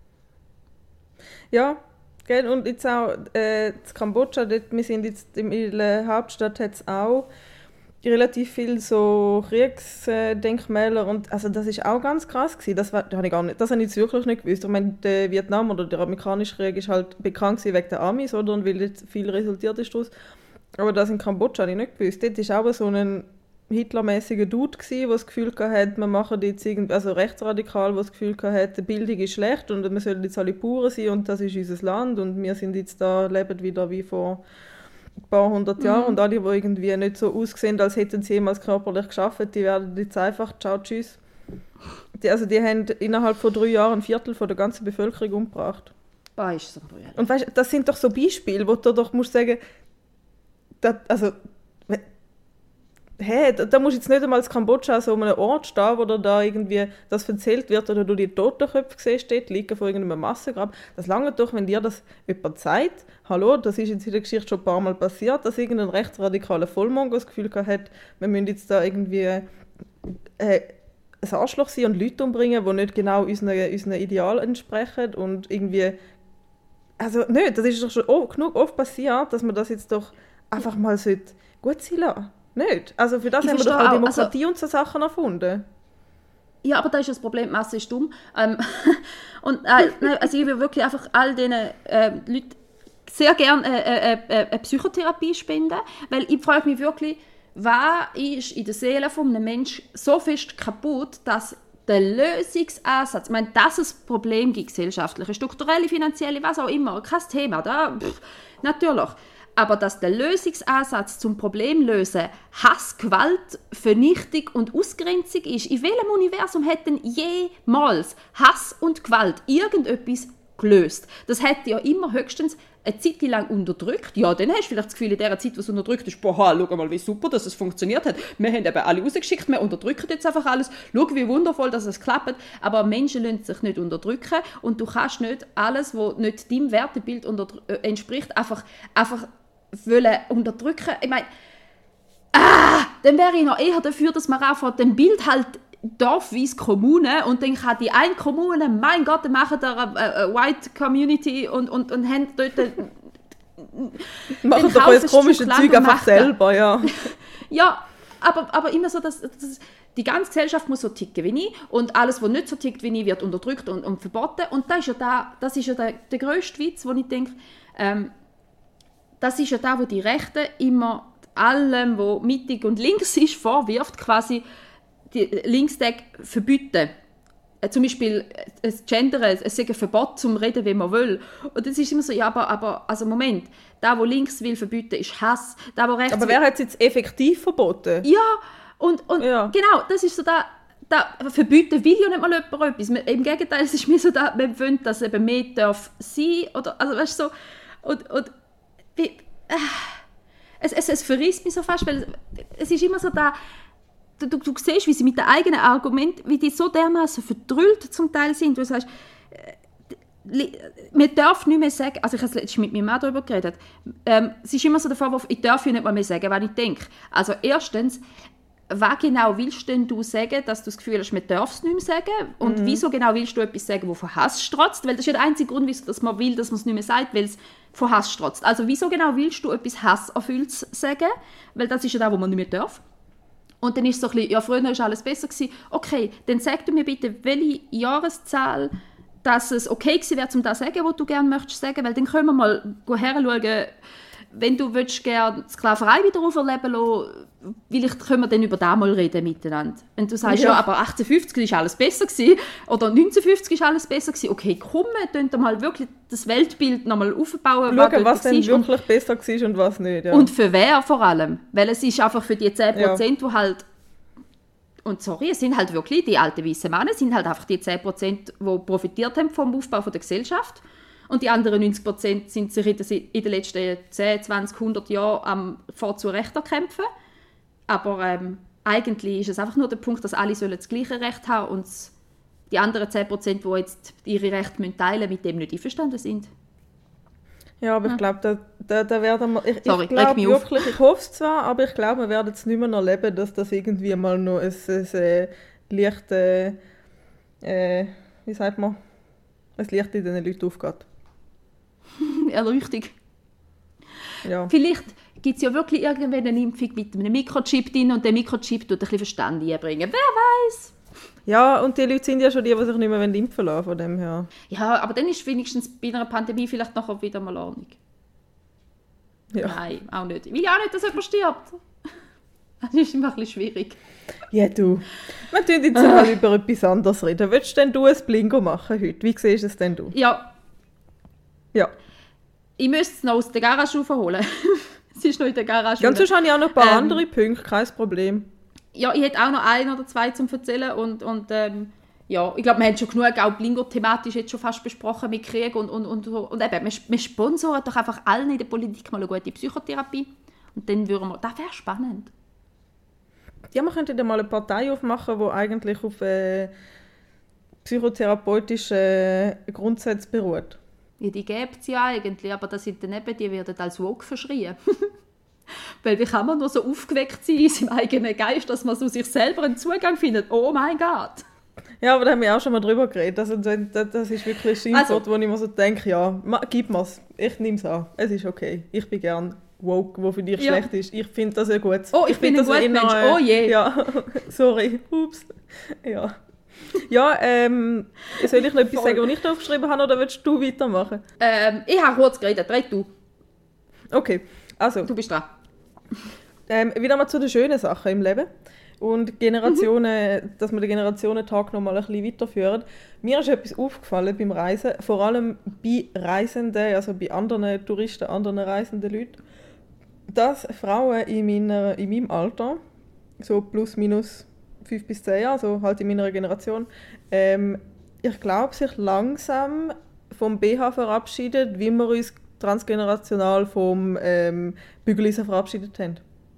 Ja, gell? Und jetzt auch in Kambodscha, wir sind jetzt in der Hauptstadt, hat es auch relativ viel so Kriegsdenkmäler und also das ist auch ganz krass gewesen. Das habe ich jetzt wirklich nicht gewusst. Ich meine, der Vietnam oder der amerikanische Krieg ist halt bekannt wegen der Amis, oder? Und weil jetzt viel resultiert ist daraus. Aber das in Kambodscha habe ich nicht gewusst. Dort war auch so ein hitlermäßiger Dude gewesen, der das Gefühl hatte, wir machen jetzt irgendwie, also rechtsradikal, der das Gefühl hatte, die Bildung ist schlecht und wir sollen jetzt alle Bauern sein und das ist unser Land und wir sind jetzt da, leben wieder wie vor ein paar hundert Jahren und alle, die irgendwie nicht so aussehen, als hätten sie jemals körperlich gearbeitet, die werden jetzt einfach, ciao, tschüss. Die haben innerhalb von 3 Jahren ein Viertel von der ganzen Bevölkerung umgebracht. Boah, ist so brüder. Und weißt, das sind doch so Beispiele, wo du doch musst sagen, da musst du jetzt nicht einmal in Kambodscha an so einem Ort stehen, wo da irgendwie das erzählt wird oder du die Totenköpfe siehst, dort liegen vor irgendeinem Massengrab. Das lange doch, wenn dir das jemand sagt, hallo, das ist jetzt in der Geschichte schon ein paar Mal passiert, dass irgendein rechtsradikaler Vollmongo das Gefühl hat, wir müssen jetzt da irgendwie ein Arschloch sein und Leute umbringen, die nicht genau unseren Ideal entsprechen und irgendwie, also nicht, das ist doch schon genug oft passiert, dass man das jetzt doch einfach mal gut sein lassen. Nicht. Also für das haben wir doch auch Demokratie und so Sachen erfunden. Ja, aber da ist das Problem, die Masse ist dumm. Und also ich will wirklich einfach all diesen Leuten sehr gerne eine Psychotherapie spenden, weil ich frage mich wirklich, was ist in der Seele von einem Menschen so fest kaputt, dass der Lösungsansatz, ich meine, dass es Probleme gibt, gesellschaftliche, strukturelle, finanzielle, was auch immer, kein Thema, natürlich. Aber dass der Lösungsansatz zum Problemlösen Hass, Gewalt, Vernichtung und Ausgrenzung ist, in welchem Universum hätten jemals Hass und Gewalt irgendetwas gelöst? Das hätte ja immer höchstens eine Zeit lang unterdrückt. Ja, dann hast du vielleicht das Gefühl, in der Zeit, wo es unterdrückt ist, boah, schau mal, wie super, dass es funktioniert hat. Wir haben eben alle rausgeschickt, wir unterdrücken jetzt einfach alles. Schau, wie wundervoll, dass es klappt. Aber Menschen lassen sich nicht unterdrücken und du kannst nicht alles, was nicht deinem Wertebild entspricht, einfach wollen unterdrücken. Ich meine, dann wäre ich noch eher dafür, dass man einfach dem Bild halt dorfweise Kommunen und dann kann die eine Kommune, mein Gott, dann machen da eine White Community und haben dort machen doch das komische Zeug einfach selber, ja. Ja, aber immer so, dass die ganze Gesellschaft muss so ticken wie ich und alles, was nicht so tickt wie ich, wird unterdrückt und verboten. Und das ist ja der grösste Witz, wo ich denke, das ist ja da, wo die Rechten immer allem, was mittig und links ist, vorwirft, quasi die Linksdeck verbieten. Zum Beispiel das Gendern, es ist ein Verbot zum Reden, wie man will. Und das ist immer so, ja, aber also Moment, da, wo links will verbieten, ist Hass. Da, wo rechts aber wer hat es jetzt effektiv verboten? Ja, und ja. Genau, das ist so da verbieten will ja nicht mal jemand etwas. Im Gegenteil, es ist mir so da, man will, dass eben mehr darf sein, oder, also weißt du, so, und es verrisst mich so fast, weil es ist immer so da, du siehst, wie sie mit den eigenen Argumenten, wie die so dermaßen verdrüllt zum Teil sind. Du sagst, man darf nicht mehr sagen, also ich habe letztens mit meinem Mann darüber geredet, es ist immer so der Vorwurf, ich darf ja nicht mal mehr sagen, was ich denke. Also erstens, was genau willst denn du sagen, dass du das Gefühl hast, man darf es nicht mehr sagen? Und wieso genau willst du etwas sagen, das von Hass strotzt? Weil das ist ja der einzige Grund, wieso dass man will, dass man es nicht mehr sagt, weil es von Hass strotzt. Also wieso genau willst du etwas Hasserfülltes sagen? Weil das ist ja das, was man nicht mehr darf. Und dann ist es so ein bisschen, ja, früher war alles besser gewesen. Okay, dann sag du mir bitte, welche Jahreszahl, dass es okay gewesen wäre, um das zu sagen, was du gerne möchtest sagen, weil dann können wir mal heranschauen, wenn du gerne die Sklaverei wieder auferleben lassen, vielleicht können wir dann über das mal reden miteinander. Wenn du sagst, ja aber 1850 war alles besser gewesen, oder 1950 war alles besser gewesen, okay, komm, wir tun mal wirklich das Weltbild nochmal aufbauen. Schauen, was denn wirklich besser war und was nicht. Ja. Und für wer vor allem. Weil es ist einfach für die 10%, die halt, und sorry, es sind halt wirklich die alten weißen Männer, sind halt einfach die 10%, die profitiert haben vom Aufbau der Gesellschaft. Und die anderen 90% sind sich in den letzten 10, 20, 100 Jahren am Vor zu Recht kämpfen. Aber eigentlich ist es einfach nur der Punkt, dass alle sollen das gleiche Recht haben und die anderen 10%, die jetzt ihre Rechte teilen müssen, mit dem nicht einverstanden sind. Ja, aber ich glaube, da werden wir... Ich Sorry, glaube reg mich auf. wirklich, ich hoffe es zwar, aber ich glaube, wir werden es nicht mehr erleben, dass das irgendwie mal noch ein leichtes... wie sagt man? Ein Licht in diesen Leuten aufgeht. Erleuchtung. Ja. Vielleicht gibt es ja wirklich irgendwann eine Impfung mit einem Mikrochip drin und der Mikrochip tut ein bisschen Verstand einbringen. Wer weiß? Ja, und die Leute sind ja schon die sich nicht mehr impfen lassen, von dem her. Ja, aber dann ist wenigstens bei einer Pandemie vielleicht nachher wieder mal Ordnung. Ja. Nein, auch nicht. Ich will ja auch nicht, dass jemand stirbt. Das ist immer ein bisschen schwierig. Ja, du. Wir tun jetzt mal über etwas anderes reden. Willst denn du ein Blingo machen heute? Wie siehst es denn du? Ja, Ja. ich müsste es noch aus der Garage rausholen. Es ist noch in der Garage. Ja, und sonst habe ich auch noch ein paar andere Punkte, kein Problem. Ja, ich hätte auch noch ein oder zwei zum Erzählen und ja, ich glaube, wir haben schon genug auch Blingo-thematisch jetzt schon fast besprochen mit Krieg und so. Und eben, wir sponsoren doch einfach allen in der Politik mal eine gute Psychotherapie und dann würden wir, das wäre spannend. Ja, wir könnten ja mal eine Partei aufmachen, die eigentlich auf psychotherapeutischen Grundsätzen beruht. Ja, die gäbe es ja eigentlich, aber das sind dann eben, die werden als woke verschrien. Weil wie kann man nur so aufgeweckt sein in seinem eigenen Geist, dass man so sich selber einen Zugang findet? Oh mein Gott! Ja, aber da haben wir auch schon mal drüber geredet. Also, das ist wirklich ein Schimpfwort, wo ich mir so denke, ja, gib mir's. Ich nehme es an. Es ist okay. Ich bin gern woke, wo für dich schlecht ist. Ich finde das ja gut. Oh, ich bin ein guter Mensch. Oh je. Ja, sorry. Ups. Ja. Ja, soll ich noch etwas sagen, was ich da aufgeschrieben habe, oder willst du weitermachen? Ich habe kurz geredet. Red du. Okay, also. Du bist dran. Wieder mal zu den schönen Sachen im Leben. Und Generationen, dass wir den Generationentag noch mal ein bisschen weiterführen. Mir ist etwas aufgefallen beim Reisen, vor allem bei Reisenden, also bei anderen Touristen, anderen reisenden Leuten, dass Frauen in meinem Alter, so plus minus 5 bis 10 Jahre, also halt in meiner Generation, ich glaube, sich langsam vom BH verabschiedet, wie wir uns transgenerational vom Bügeleisen verabschiedet haben.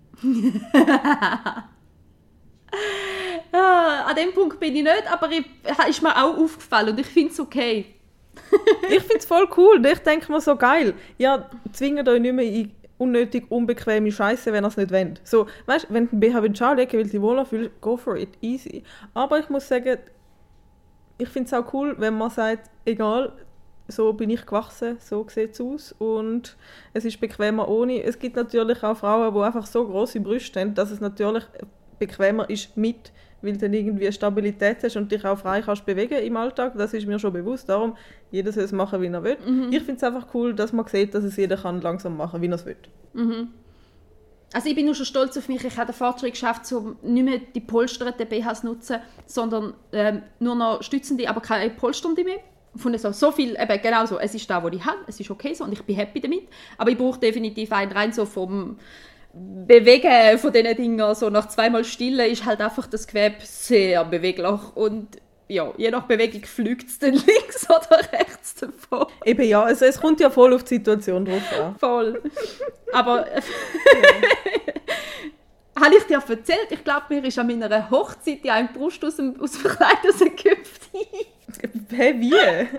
Ja, an dem Punkt bin ich nicht, aber ist mir auch aufgefallen und ich finde es okay. Ich finde es voll cool. Ich denke mir so geil. Ja, zwingt euch nicht mehr in unnötig unbequeme Scheiße, wenn ihr es nicht wollt. So, weißt, wenn du den BH anlegen willst, weil du dich wohler fühlst, go for it, easy. Aber ich muss sagen, ich finde es auch cool, wenn man sagt, egal, so bin ich gewachsen, so sieht es aus und es ist bequemer ohne. Es gibt natürlich auch Frauen, die einfach so grosse Brüste haben, dass es natürlich bequemer ist mit, weil du dann irgendwie Stabilität hast und dich auch frei kannst bewegen im Alltag. Das ist mir schon bewusst. Darum, jeder soll es machen, wie er will. Ich finde es einfach cool, dass man sieht, dass es jeder kann langsam machen kann, wie er es will. Also ich bin nur schon stolz auf mich. Ich habe den Fortschritt geschafft, um nicht mehr die polsternden BHs zu nutzen, sondern nur noch stützende, aber keine polsternde mehr. Von so viel, eben genau so, es ist da, wo ich habe, es ist okay so und ich bin happy damit. Aber ich brauche definitiv einen rein so vom Bewegen von diesen Dingen, so nach zweimal Stille ist halt einfach das Gewebe sehr beweglich und ja, je nach Bewegung fliegt es dann links oder rechts davon. Eben ja, es kommt ja voll auf die Situation drauf an. Voll. Aber habe ich dir erzählt, ich glaube, mir ist an meiner Hochzeit ja eine Brust aus dem Kleid rausgehüpft. Hä, wie?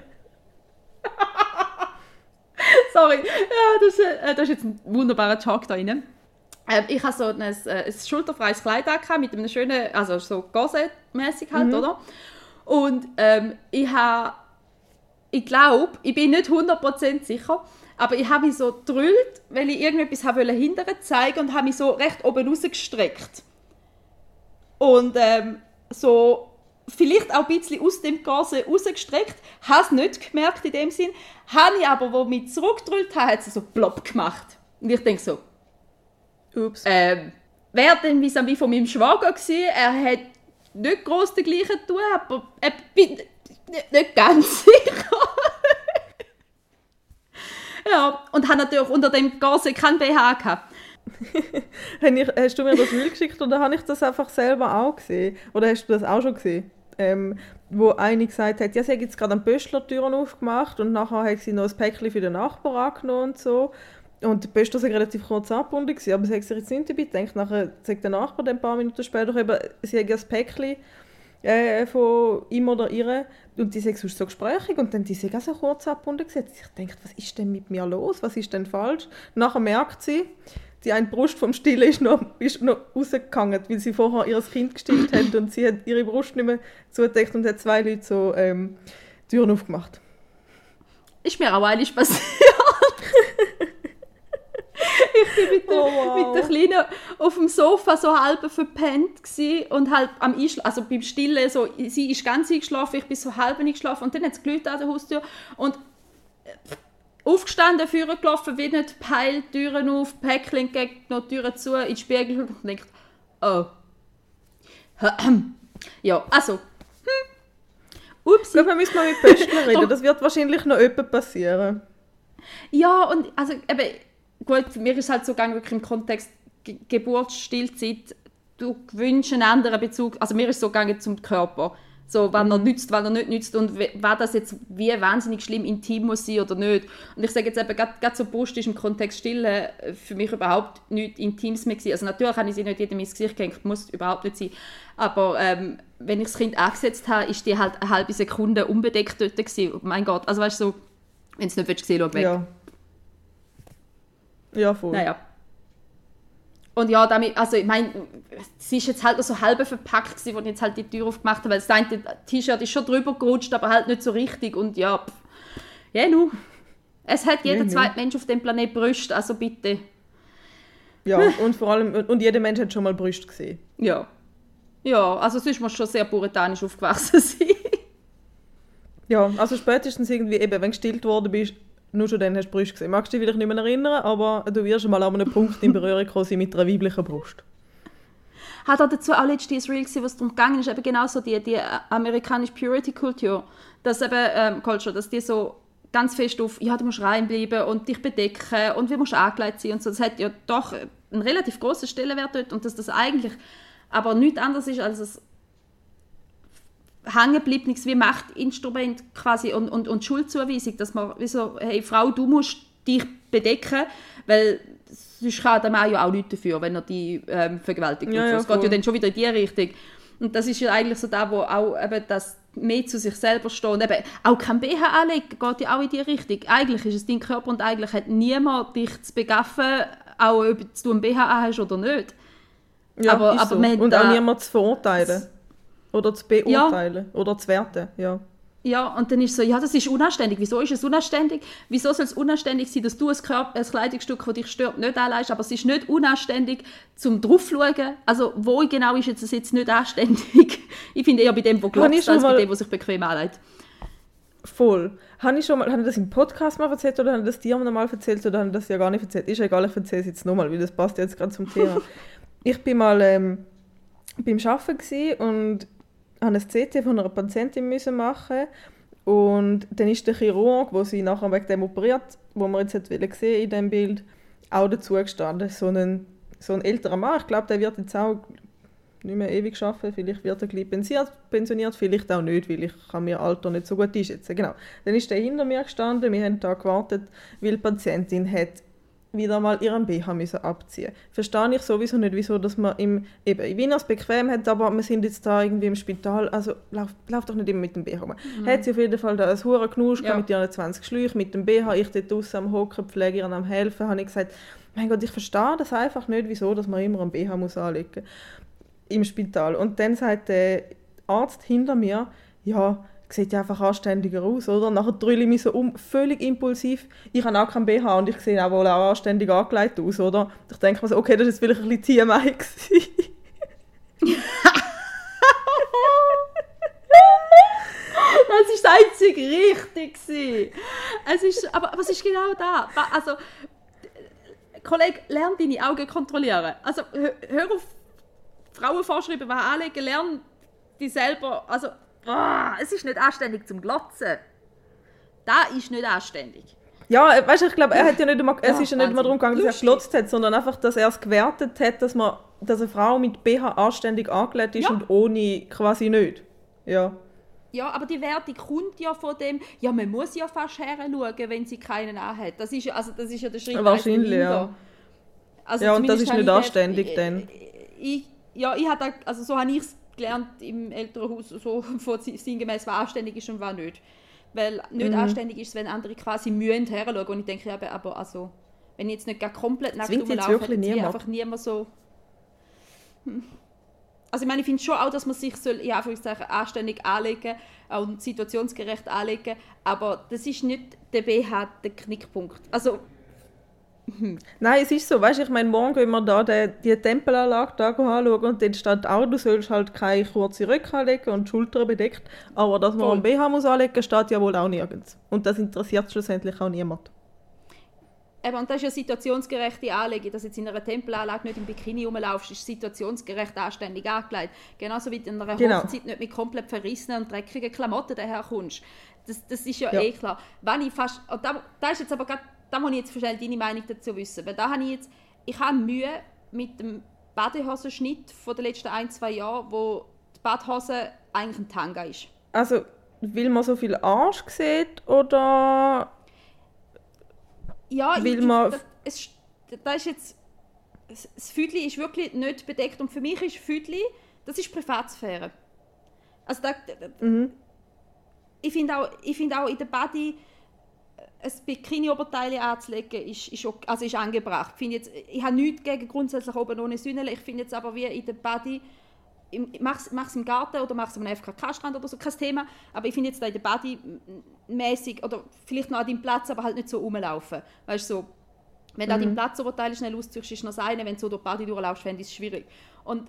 Sorry, ja, das ist jetzt ein wunderbarer Talk da rein. Ich hatte so ein schulterfreies Kleid mit einem schönen, also so Corset-mässig halt, oder? Und ich glaube, ich bin nicht 100% sicher, aber ich habe mich so gedrüllt, weil ich irgendetwas hinterher zeigen und habe mich so recht oben rausgestreckt. Und so vielleicht auch ein bisschen aus dem Corset rausgestreckt, habe es nicht gemerkt in dem Sinn, habe ich aber, wo ich mich zurückgedrüllt habe, hat es so plopp gemacht. Und ich denke so, ups. Wäre dann wie von meinem Schwager gewesen, er hat nicht gross den gleichen getan, aber ich bin nicht ganz sicher. Ja, und habe natürlich unter dem Corset kein BH gehabt. Hast du mir das Bild geschickt oder habe ich das einfach selber auch gesehen? Oder hast du das auch schon gesehen? Wo eine gesagt hat, ja, sie hat jetzt gerade eine Pöstlertüren aufgemacht und nachher hat sie noch ein Päckchen für den Nachbarn angenommen und so. Und die Beste war relativ kurz angebunden, aber sie hat sich jetzt nicht dabei gedacht. Nachher sagt der Nachbar dann ein paar Minuten später eben, sie hat ein Päckchen von ihm oder ihr und die sind sonst so gesprächig und dann die sind auch so kurz abgebunden gewesen. Ich denke, was ist denn mit mir los? Was ist denn falsch? Nachher merkt sie, die eine Brust vom Stillen ist noch rausgegangen, weil sie vorher ihr Kind gestillt hat und sie hat ihre Brust nicht mehr zugedeckt und hat 2 Leute so Türen aufgemacht. Ist mir auch eigentlich passiert. Ich bin mit der Kleinen auf dem Sofa so halb verpennt gsi und halt am Einschlafen, also beim Stillen, so, sie ist ganz eingeschlafen, ich bin so halb eingeschlafen und dann hat es geläutet an der Haustür und aufgestanden, Führer gelaufen, wie nicht peilt, Türen auf, Päckchen entgegen, noch Türen zu, in den Spiegel und denkt, oh. Ja, also. Upsi. Ich glaube, wir müssen mal mit Pöstler reden, das wird wahrscheinlich noch öppe passieren. Ja, und also eben, gut, mir ist halt so gegangen, wirklich im Kontext Geburtsstillzeit, du gewünschst einen anderen Bezug, also mir ist so gegangen zum Körper, so, wann er nützt, wann er nicht nützt und war das jetzt wie wahnsinnig schlimm intim muss sein oder nicht. Und ich sage jetzt eben, gerade so Brust ist im Kontext Stillen für mich überhaupt nichts Intimes mehr gewesen. Also natürlich habe ich sie nicht jedem ins Gesicht gehängt, muss überhaupt nicht sein, aber wenn ich das Kind angesetzt habe, ist die halt eine halbe Sekunde unbedeckt dort gewesen. Oh mein Gott, also weißt du, so, wenn du es nicht willst, schau weg. Ja, voll. Naja. Und ja, damit, also ich meine, sie ist jetzt halt noch so halb verpackt gewesen, als ich jetzt halt die Tür aufgemacht habe, weil das eine T-Shirt ist schon drüber gerutscht, aber halt nicht so richtig und ja, ja, nu. Es hat jeder zweite Mensch auf dem Planet Brüste, also bitte. Ja, und vor allem, und jeder Mensch hat schon mal Brüste gesehen. Ja. Ja, also sonst muss schon sehr puritanisch aufgewachsen sein. Ja, also spätestens irgendwie eben, wenn du gestillt worden bist, nur schon dann hast du Brüste gesehen. Magst du dich vielleicht nicht mehr erinnern, aber du wirst mal an einem Punkt in Berührung kommen sein mit einer weiblichen Brust. Hat er dazu auch letztens Reel gesehen, was darum gegangen ist, eben genau so die amerikanische Purity-Kultur, dass eben, Culture, dass die so ganz fest auf, ja, du musst reinbleiben und dich bedecken und wie musst du angelegt sein und so. Das hat ja doch einen relativ grossen Stellenwert dort und dass das eigentlich aber nichts anderes ist als ein hängenbleibendes wie Machtinstrument quasi und Schuldzuweisung, dass man wie so, hey Frau, du musst dich bedecken, weil sonst kann der Mann ja auch nichts dafür, wenn er die vergewaltigt. Ja, es geht ja dann schon wieder in die Richtung. Und das ist ja eigentlich so da, wo auch eben das mehr zu sich selber steht. Und eben auch kein BH anlegen, geht ja auch in die Richtung. Eigentlich ist es dein Körper und eigentlich hat niemand dich zu begaffen, auch ob du einen BH hast oder nicht. Ja, aber so. man und auch niemand zu verurteilen. Oder zu beurteilen. Ja. Oder zu werten. Ja. Ja, und dann ist so, ja, das ist unanständig. Wieso ist es unanständig? Wieso soll es unanständig sein, dass du ein Kleidungsstück, das dich stört, nicht anlegst, aber es ist nicht unanständig, zum draufschauen. Also, wo genau ist es jetzt nicht anständig? Ich finde eher bei dem, der glotzt, als bei dem, der sich bequem anlegt. Voll. Habe ich das im Podcast mal erzählt oder habe ich das dir mal erzählt oder habe ich das ja gar nicht erzählt? Ist egal, ich erzähle es jetzt nochmal, weil das passt jetzt gerade zum Thema. Ich war mal beim Arbeiten und eine CT von einer Patientin machen und dann ist der Chirurg, wo sie nachher wegen dem operiert, wo man jetzt sehen in dem Bild, auch dazu gestanden. So ein älterer Mann, ich glaube, der wird jetzt auch nicht mehr ewig arbeiten, vielleicht wird er gleich pensioniert, vielleicht auch nicht, weil ich kann mir Alter nicht so gut einschätzen. Genau. Dann ist der hinter mir gestanden, wir haben da gewartet, weil die Patientin hat wieder mal ihren BH abziehen müssen. Verstehe ich sowieso nicht, wieso, dass man in Wien es bequem hat, aber wir sind jetzt da irgendwie im Spital, also lauf doch nicht immer mit dem BH rum. Hat sie auf jeden Fall da ein hure Knusch mit ihren 20 Schläuchen, mit dem BH, ich dort draussen am Hocken, Pflegerin am Helfen, habe ich gesagt, mein Gott, ich verstehe das einfach nicht, wieso, dass man immer einen BH anlegen muss im Spital. Und dann sagt der Arzt hinter mir, ja, sieht ja einfach anständiger aus, oder? Nachher drülle ich mich so um, völlig impulsiv. Ich habe auch keinen BH und ich sehe auch wohl auch anständig angelegt aus, oder? Ich denke mir so, okay, das ist vielleicht ein bisschen TMI gewesen. Das ist das einzig Richtige. Aber was ist genau da? Also, Kollege, lern deine Augen kontrollieren. Also, hör auf Frauen vorschreiben, was anlegen, lern die selber. Also, es ist nicht anständig zum Glotzen. Das ist nicht anständig. Ja, weißt du, ich glaube, es ist ja nicht immer darum gegangen, dass er geglotzt hat, sondern einfach, dass er es gewertet hat, dass eine Frau mit BH anständig angelegt ist und ohne quasi nicht. Ja. Ja, aber die Wertung kommt ja von dem, ja, man muss ja fast heranschauen, wenn sie keinen anhat. Das ist ja der Schritt Wahrscheinlich, dahinter. ja. Also Ja, und das zumindest ist habe nicht ich anständig dann. so habe ich es gelernt im Elternhaus, so von sinngemäß, was anständig ist und was nicht. Weil nicht anständig ist es, wenn andere quasi mühen heranschauen. Und ich denke, ja, aber also, wenn ich jetzt nicht gar komplett nackt rumlaufe, hätte einfach niemand so... Also ich meine, ich finde schon auch, dass man sich in Anführungszeichen anständig anlegen und situationsgerecht anlegen, aber das ist nicht der BH der Knickpunkt. Also... Nein, es ist so, weißt du, ich meine, morgen gehen wir da die Tempelanlage da anschauen und dann steht auch, du sollst halt keine kurze Röcke anlegen und die Schultern bedeckt, aber dass man einen BH muss anlegen, steht ja wohl auch nirgends. Und das interessiert schlussendlich auch niemand. Eben, und das ist ja situationsgerechte Anlegung, dass jetzt in einer Tempelanlage nicht im Bikini rumlaufst, ist situationsgerecht anständig angelegt. Genauso wie du in einer Hochzeit nicht mit komplett verrissenen und dreckigen Klamotten daherkommst. Das ist ja eh klar. Wenn ich fast, und da ist jetzt aber gerade, da muss ich jetzt schnell deine Meinung dazu wissen, weil da habe ich habe Mühe mit dem Badehosenschnitt von den letzten 1-2 Jahren, wo die Badehose eigentlich ein Tanga ist. Also, weil man so viel Arsch sieht, oder... Ja, das ist jetzt, das Füdli ist wirklich nicht bedeckt und für mich ist Füdli, das ist Privatsphäre. Also ich finde auch in der Body ein Bikini-Oberteil anzulegen ist angebracht. Ich habe nichts gegen grundsätzlich oben ohne Sünnele. Ich finde jetzt aber wie in der Body, mach's im Garten oder mach's am FKK-Strand oder so, kein Thema. Aber ich finde jetzt da in der Body mäßig oder vielleicht noch an deinem Platz, aber halt nicht so rumlaufen. Weißt du, so, wenn du an deinem Platzoberteil schnell ausziehst, ist noch das eine, wenn du so durch die Body durchlaufst, fände ich es schwierig. Und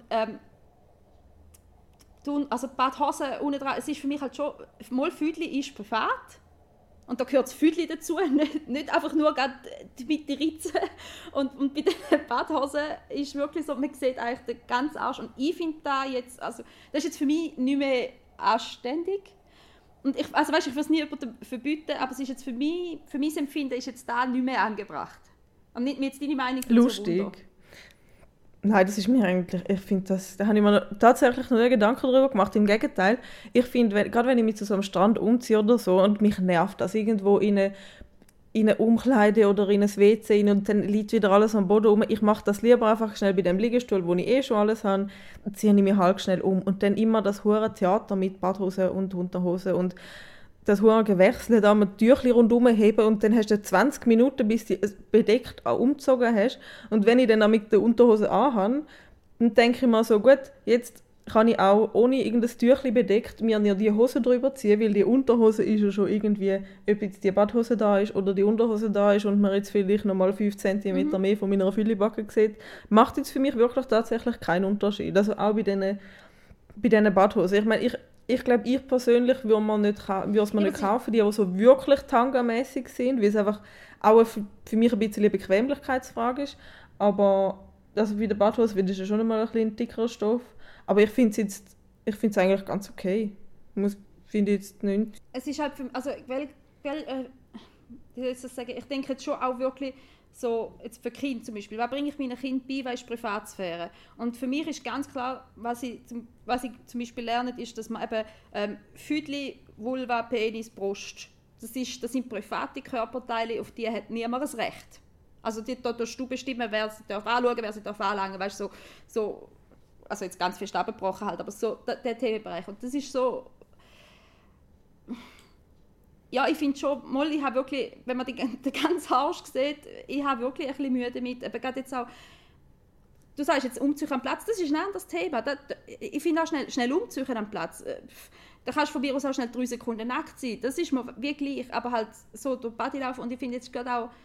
also die Badhose unten dran, es ist für mich halt schon, mal Füdli ist privat. Und da gehört das Füdli dazu, nicht einfach nur mit den Ritzen. Und bei den Badhosen ist wirklich so, man sieht eigentlich den ganzen Arsch. Und ich finde das ist jetzt für mich nicht mehr anständig. Und ich will es nie verbieten, aber es ist jetzt für mein Empfinden ist jetzt da nicht mehr angebracht. Und nicht mir jetzt deine Meinung dazu. Lustig. Nein, das ist mir eigentlich, ich finde da habe ich mir tatsächlich noch nie Gedanken darüber gemacht. Im Gegenteil, ich finde, gerade wenn ich mich zu so einem Strand umziehe oder so und mich nervt das irgendwo in eine Umkleide oder in ein WC rein und dann liegt wieder alles am Boden rum. Ich mache das lieber einfach schnell bei dem Liegestuhl, wo ich schon alles habe, ziehe ich mich halt schnell um. Und dann immer das hure Theater mit Badhose und Unterhose und das hure Gewechsel, da mit Tüchli rundherum heben und dann hast du 20 Minuten, bis du es bedeckt auch umgezogen hast. Und wenn ich dann auch mit der Unterhose anhabe, dann denke ich mir so, gut, jetzt kann ich auch ohne irgendein Tüchli bedeckt mir nicht die Hose drüber ziehen, weil die Unterhose ist ja schon irgendwie, ob jetzt die Badhose da ist oder die Unterhose da ist und man jetzt vielleicht nochmal 5 cm mehr von meiner Füllibacke sieht, macht jetzt für mich wirklich tatsächlich keinen Unterschied. Also auch bei diesen Badhosen. Ich meine, ich glaube, ich persönlich würde es mir nicht kaufen, die so wirklich tangamässig sind, weil es einfach auch für mich ein bisschen eine Bequemlichkeitsfrage ist. Aber also bei der Badhose ist es schon einmal ein bisschen dickerer Stoff. Aber ich finde es eigentlich ganz okay. Finde ich jetzt nicht. Es ist halt ich denke jetzt schon auch wirklich so, jetzt für Kinder zum Beispiel, was bringe ich meinen Kindern bei, was ist Privatsphäre? Und für mich ist ganz klar, was ich zum Beispiel lerne, ist, dass man eben Füdli, Vulva, Penis, Brust, das sind private Körperteile, auf die hat niemand ein Recht. Also da darfst du bestimmen, wer sie darf anschauen, wer sie darf anlangen, weißt du, so, also jetzt ganz fest abgebrochen halt, aber so der Themenbereich. Und das ist so, ja, ich finde schon, ich habe wirklich, wenn man den ganzen Arsch sieht, ich habe wirklich ein bisschen Mühe damit. Aber gerade jetzt auch, du sagst jetzt Umzüge am Platz, das ist ein anderes Thema. Ich finde auch schnell Umzüge am Platz. Da kannst du von mir aus auch schnell 3 Sekunden nackt sein. Das ist mir wirklich, aber halt so durch die Body laufen. Und ich finde jetzt gerade auch,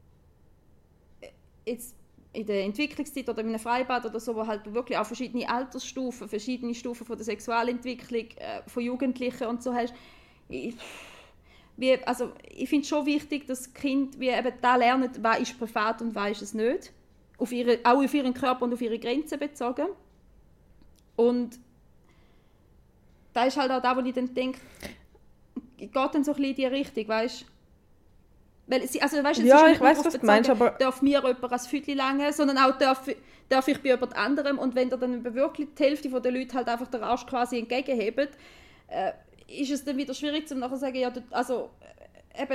jetzt in der Entwicklungszeit oder in einem Freibad oder so, wo halt wirklich auch verschiedene Altersstufen, verschiedene Stufen von der Sexualentwicklung von Jugendlichen und so hast. Ich finde es schon wichtig, dass die Kinder eben da lernen, was ist privat und was ist es nicht. Auch auf ihren Körper und auf ihre Grenzen bezogen. Und da ist halt auch da, wo ich dann denke, geht dann so ein bisschen in die Richtung, weißt du? Weil ich weiß, was du meinst, aber darf mir jemand als Füdli langen, sondern auch darf ich bei jemand anderem. Und wenn dann wirklich die Hälfte der Leute halt einfach den Arsch quasi entgegenheben, ist es dann wieder schwierig, zu nachher sagen, ja, also eben...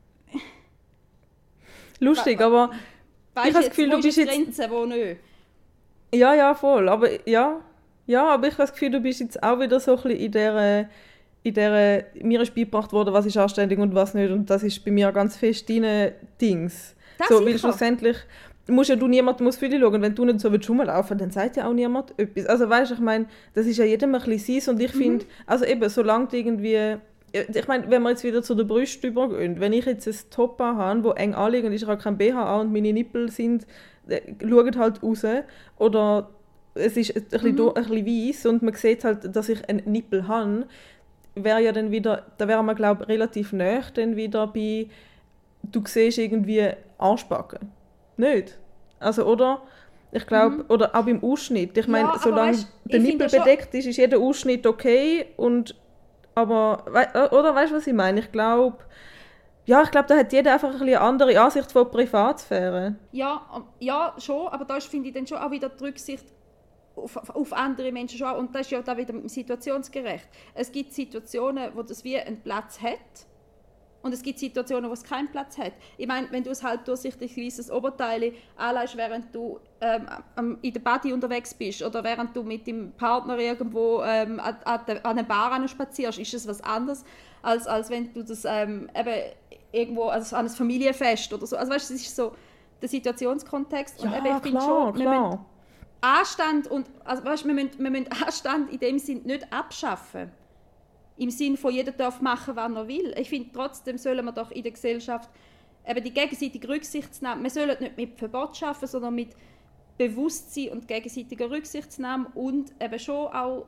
Lustig, aber weißt ich habe das Gefühl, du bist jetzt... Grenzen, wo nicht? Ja, voll, aber aber ich habe das Gefühl, du bist jetzt auch wieder so ein bisschen mir ist beigebracht worden, was ist anständig und was nicht, und das ist bei mir ganz fest deine Dings. Das so, sicher. weil schlussendlich musst ja niemand muss für dich schauen, wenn du nicht so rumlaufen willst, dann sagt ja auch niemand etwas. Also weißt du, ich meine, das ist ja jedem ein bisschen sein, und ich finde, also eben, solange du irgendwie, ich meine, wenn wir jetzt wieder zu der Brust übergehen, wenn ich jetzt ein Top habe, wo eng anliegt und ich habe kein BH und meine Nippel sind, schauen halt raus, oder es ist ein bisschen weiss und man sieht halt, dass ich einen Nippel habe, wäre ja dann wieder, da wäre man, glaube ich, relativ nahe dann wieder bei, du siehst irgendwie Arschbacken. Nicht? Also, oder? Ich glaube, oder auch beim Ausschnitt. Ich meine, solange der Nippel bedeckt ist jeder Ausschnitt okay, aber, oder weißt du, was ich meine? Ich glaube, da hat jeder einfach ein bisschen eine andere Ansicht von Privatsphäre. Ja, schon, aber da finde ich dann schon auch wieder die Rücksicht auf andere Menschen schon. Und das ist ja da wieder situationsgerecht. Es gibt Situationen, wo das wie einen Platz hat, und es gibt Situationen, wo es keinen Platz hat. Ich meine, wenn du es halt durchsichtig weißes Oberteil anlegst, während du in der Party unterwegs bist oder während du mit dem Partner irgendwo an einer Bar spazierst, ist es was anderes, als wenn du das eben irgendwo an ein Familienfest oder so. Also weißt du, es ist so der Situationskontext. Ja, und eben, ich finde schon, klar. Anstand und, also weißt, wir müssen Anstand in dem Sinn nicht abschaffen. Im Sinn von, jeder darf machen, was er will. Ich finde, trotzdem sollen wir doch in der Gesellschaft eben die gegenseitige Rücksichtnahme, wir sollen nicht mit Verbot schaffen, sondern mit Bewusstsein und gegenseitiger Rücksichtnahme und eben schon auch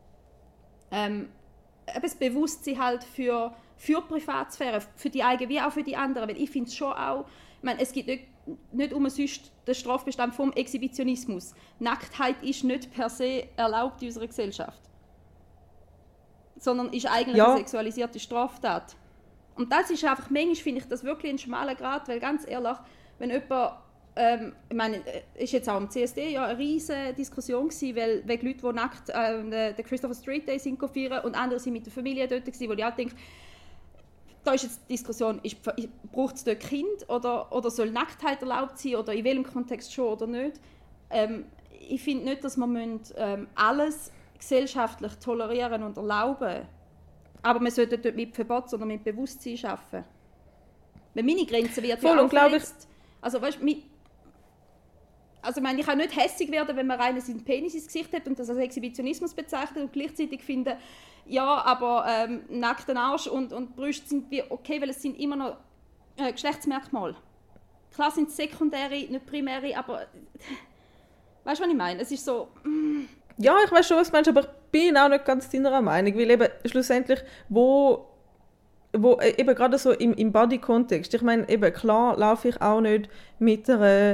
das Bewusstsein halt für Privatsphäre, für die eigene wie auch für die anderen. Weil ich finde es schon auch, ich meine, es gibt nicht umsonst den Strafbestand vom Exhibitionismus. Nacktheit ist nicht per se erlaubt in unserer Gesellschaft, sondern ist eigentlich eine sexualisierte Straftat. Und das ist einfach, manchmal finde ich das wirklich ein schmaler Grat, weil ganz ehrlich, wenn jemand, ich meine, ist jetzt auch im CSD ja eine riesige Diskussion gewesen, weil Leute, die nackt den Christopher Street Day sind feiern und andere sind mit der Familie dort gewesen, wo ich auch denke, da ist jetzt die Diskussion, braucht es dort Kind oder soll Nacktheit erlaubt sein oder in welchem Kontext schon oder nicht. Ich finde nicht, dass man alles gesellschaftlich tolerieren und erlauben. Aber man sollte dort mit Verbot, sondern mit Bewusstsein arbeiten. Weil meine Grenze wird ja auch verletzt. Also weißt, ich meine, ich kann nicht hässig werden, wenn man rein seinen Penis ins Gesicht hat und das als Exhibitionismus bezeichnet und gleichzeitig finden, ja, aber nackten Arsch und Brüste sind wie okay, weil es sind immer noch Geschlechtsmerkmale. Klar sind es sekundäre, nicht primäre, aber weißt du, was ich meine? Es ist so... Ja, ich weiß schon, was du meinst, aber ich bin auch nicht ganz deiner Meinung, weil eben schlussendlich, wo eben gerade so im Body-Kontext, ich meine, eben klar laufe ich auch nicht mit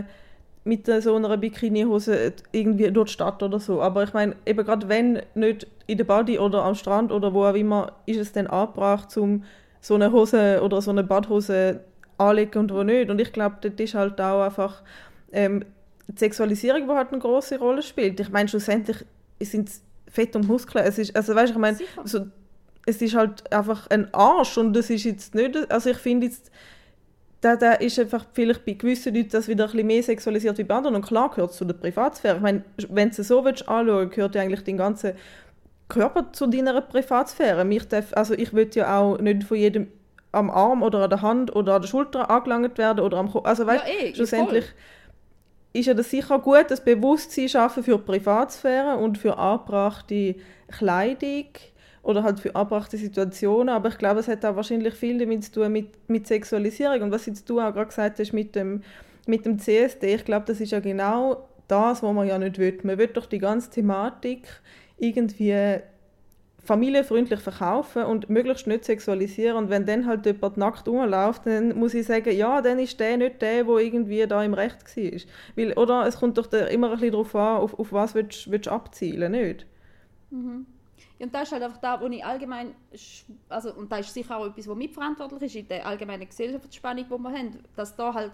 so einer Bikinihose irgendwie durch die Stadt oder so, aber ich meine, eben gerade wenn nicht in der Body oder am Strand oder wo auch immer, ist es dann angebracht, um so eine Hose oder so eine Badhose anzulegen und wo nicht. Und ich glaube, das ist halt auch einfach die Sexualisierung, die halt eine grosse Rolle spielt. Ich meine, schlussendlich sind es Fett und Muskeln. Es ist, also weißt, ich meine, so, es ist halt einfach ein Arsch und das ist jetzt nicht, also ich finde jetzt, da ist einfach vielleicht bei gewissen Leuten das wieder ein bisschen mehr sexualisiert wie bei anderen und klar gehört es zu der Privatsphäre. Ich meine, wenn du es so anschauen willst, gehört ja eigentlich dein ganzer Körper zu deiner Privatsphäre. Ich will ja auch nicht von jedem am Arm oder an der Hand oder an der Schulter angelangt werden oder am Kopf. Also weißt, schlussendlich ist ja das sicher gut, das Bewusstsein schaffen für Privatsphäre und für angebrachte Kleidung oder halt für angebrachte Situationen, aber ich glaube, es hat auch wahrscheinlich viel damit zu tun mit Sexualisierung und was jetzt du auch gerade gesagt hast mit dem CSD, ich glaube, das ist ja genau das, was man ja nicht will. Man will doch die ganze Thematik irgendwie familienfreundlich verkaufen und möglichst nicht sexualisieren. Und wenn dann halt jemand nackt rumläuft, dann muss ich sagen, ja, dann ist der nicht der irgendwie da im Recht war. Weil, oder es kommt doch immer ein bisschen darauf an, auf was willst du abzielen, nicht? Mhm. Ja, und das ist halt einfach da, wo ich allgemein, also, und das ist sicher auch etwas, was mitverantwortlich ist in der allgemeinen Gesellschaftsspannung, die wir haben, dass da halt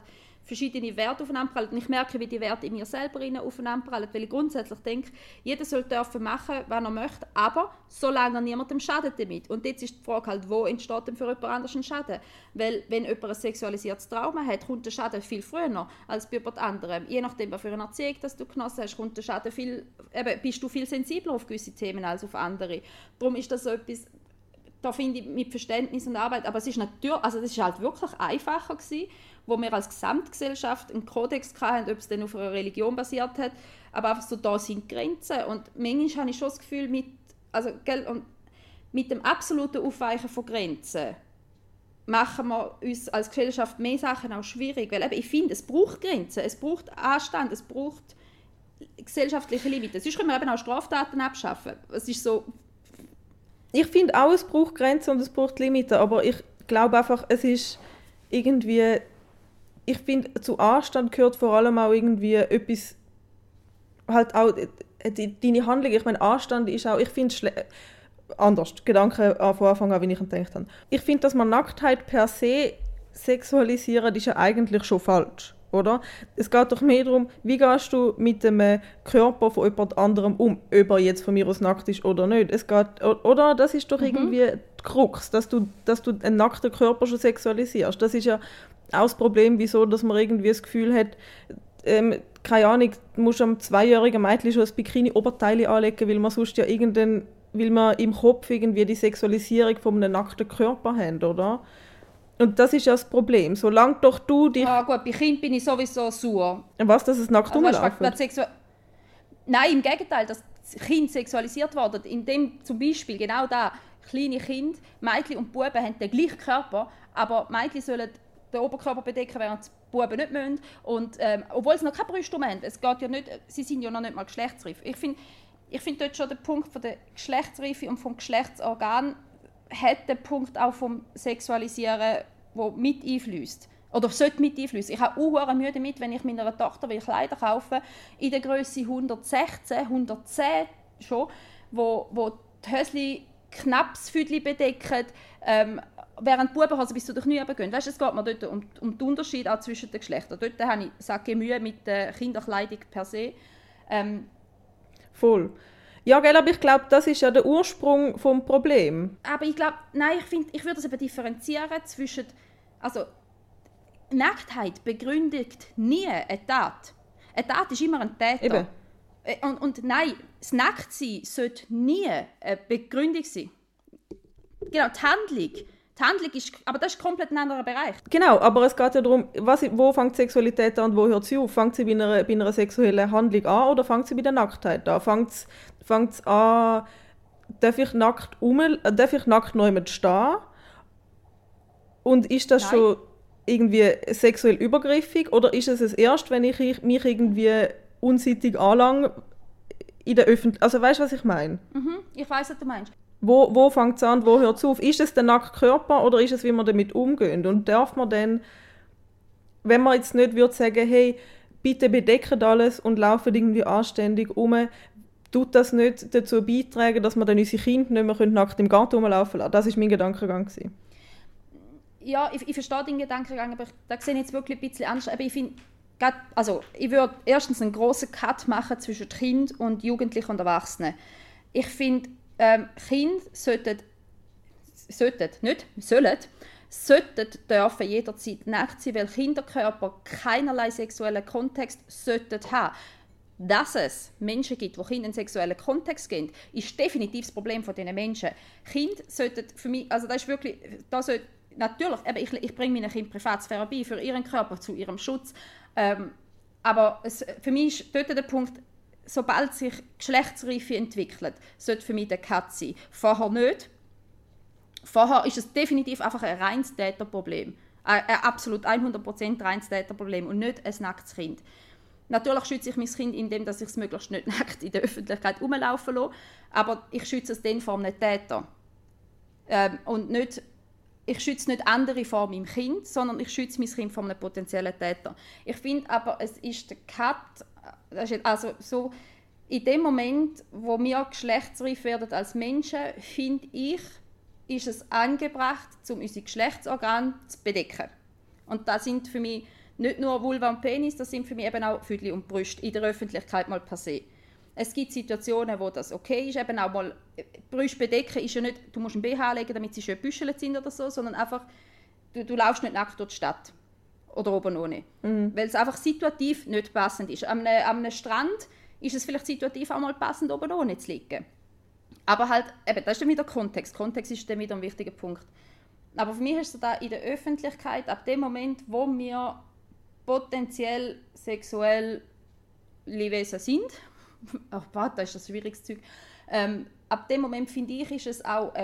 verschiedene Werte aufeinanderprallen. Und ich merke, wie die Werte in mir selber aufeinanderprallen, weil ich grundsätzlich denke, jeder soll dürfen machen, was er möchte, aber solange er niemandem schadet damit. Und jetzt ist die Frage halt, wo entsteht denn für jemand anderes ein Schaden? Weil wenn jemand ein sexualisiertes Trauma hat, kommt der Schaden viel früher als bei jemand anderem. Je nachdem, was für eine Erziehung das du genossen hast, kommt der Schaden bist du viel sensibler auf gewisse Themen als auf andere. Darum ist das so etwas, da finde ich mit Verständnis und Arbeit, aber es ist natürlich, also das ist halt wirklich einfacher gewesen, wo wir als Gesamtgesellschaft einen Kodex hatten, ob es dann auf einer Religion basiert hat, aber einfach so, da sind Grenzen und manchmal habe ich schon das Gefühl, mit dem absoluten Aufweichen von Grenzen machen wir uns als Gesellschaft mehr Sachen auch schwierig, weil eben, ich finde, es braucht Grenzen, es braucht Anstand, es braucht gesellschaftliche Limiten. Sonst können wir eben auch Straftaten abschaffen. Es ist so. Ich finde auch, es braucht Grenzen und es braucht Limiten, aber ich glaube einfach, es ist irgendwie, ich finde, zu Anstand gehört vor allem auch irgendwie etwas, halt auch deine Handlung, ich meine, Anstand ist auch, ich finde es anders, Gedanken von Anfang an, wie ich gedacht habe. Ich finde, dass man Nacktheit per se sexualisieren, ist ja eigentlich schon falsch. Oder? Es geht doch mehr darum, wie gehst du mit dem Körper von jemand anderem um, ob er jetzt von mir aus nackt ist oder nicht. Es geht, oder? Das ist doch irgendwie die Krux, dass du einen nackten Körper schon sexualisierst. Das ist ja auch das Problem, wieso dass man irgendwie das Gefühl hat, keine Ahnung, du musst einem 2-jährigen Mädchen schon ein Bikini-Oberteil anlegen, weil man sonst ja weil man im Kopf irgendwie die Sexualisierung von einem nackten Körper hat, oder? Und das ist ja das Problem. Solange doch du dich... Ah gut, bei Kind bin ich sowieso sauer. Was, dass es nackt rumlaufen? Nein, im Gegenteil, dass Kinder sexualisiert werden. In dem zum Beispiel, genau da, kleine Kinder, Mädchen und Buben haben den gleichen Körper, aber Mädchen sollen den Oberkörper bedecken, während die Buben nicht müssen. Und, obwohl sie noch keine Brüste haben. Es geht ja nicht, sie sind ja noch nicht mal geschlechtsreif. Ich finde dort schon der Punkt von der Geschlechtsreife und vom Geschlechtsorgan hat den Punkt auch vom Sexualisieren, der mit einfließt. Oder sollte mit einfließen. Ich habe auch Mühe damit, wenn ich meiner Tochter Kleider kaufe, in der Größe 116, 110 schon, wo die Hösli knapp das Füdli bedecken, während die Bubenhosen bis zu den Knien gehen. Weißt, es geht mir dort um den Unterschied auch zwischen den Geschlechtern. Dort habe ich Mühe mit der Kinderkleidung per se. Voll. Ja, gell, aber ich glaube, das ist ja der Ursprung des Problems. Aber ich glaube, nein, ich würde es eben differenzieren zwischen, also Nacktheit begründet nie eine Tat. Eine Tat ist immer ein Täter. Eben. Und nein, das Nacktsein sollte nie eine Begründung sein. Genau, die Handlung ist, aber das ist komplett ein anderer Bereich. Genau, aber es geht ja darum, wo fängt Sexualität an und wo hört sie auf? Fängt sie bei einer sexuellen Handlung an oder fängt sie bei der Nacktheit an? Fängt es an, darf ich nackt noch jemand stehen? Und ist das schon irgendwie sexuell übergriffig? Oder ist es erst, wenn ich mich irgendwie unseitig anlange in der Öffentlichkeit? Also weißt du, was ich meine? Ich weiss, was du meinst. Wo fängt es an, wo hört es auf? Ist es der nackte Körper oder ist es, wie man damit umgehen? Und darf man dann, wenn man jetzt nicht würde sagen, hey, bitte bedeckt alles und laufen irgendwie anständig um, tut das nicht dazu beitragen, dass wir dann unsere Kinder nicht mehr nackt im Garten rumlaufen lassen? Das war mein Gedankengang. Ja, ich verstehe den Gedankengang, aber da sehe ich jetzt wirklich ein bisschen anders. Aber ich finde, ich würde erstens einen grossen Cut machen zwischen Kind und Jugendlichen und Erwachsenen. Ich finde, Kinder sollten dürfen jederzeit nackt sein, weil Kinderkörper keinerlei sexuellen Kontext sollten haben. Dass es Menschen gibt, die Kinder in einen sexuellen Kontext gehen, ist definitiv das Problem von diesen Menschen. Kinder sollten für mich, also das ist wirklich, natürlich, ich bringe meinen Kindern Privatsphäre bei, für ihren Körper, zu ihrem Schutz. Aber für mich ist dort der Punkt, sobald sich Geschlechtsreife entwickelt, sollte für mich der Cut sein. Vorher nicht. Vorher ist es definitiv einfach ein reines Täterproblem. Ein absolut 100% reines Täterproblem und nicht ein nacktes Kind. Natürlich schütze ich mein Kind, indem ich es möglichst nicht nackt in der Öffentlichkeit rumlaufen lasse, aber ich schütze es dann vor einem Täter. Ich schütze nicht andere vor meinem Kind, sondern ich schütze mein Kind vor einem potenziellen Täter. Ich finde aber, es ist der Cut, also so, in dem Moment, wo wir geschlechtsreif werden als Menschen, finde ich, ist es angebracht, um unsere Geschlechtsorgane zu bedecken. Und das sind für mich nicht nur Vulva und Penis, das sind für mich eben auch Füdli und Brüste in der Öffentlichkeit mal per se. Es gibt Situationen, wo das okay ist, eben auch mal Brüste bedecken ist ja nicht, du musst ein BH legen, damit sie schön büschelt sind oder so, sondern einfach, du laufst nicht nackt durch die Stadt. Oder oben ohne. Weil es einfach situativ nicht passend ist. Am einem Strand ist es vielleicht situativ auch mal passend, oben ohne zu liegen. Aber halt, eben, das ist dann wieder Kontext. Kontext ist dann wieder ein wichtiger Punkt. Aber für mich ist es da in der Öffentlichkeit, ab dem Moment, wo wir potenziell sexuell Wesen sind, ach, das ist das schwieriges Zeug, ab dem Moment, finde ich, ist es auch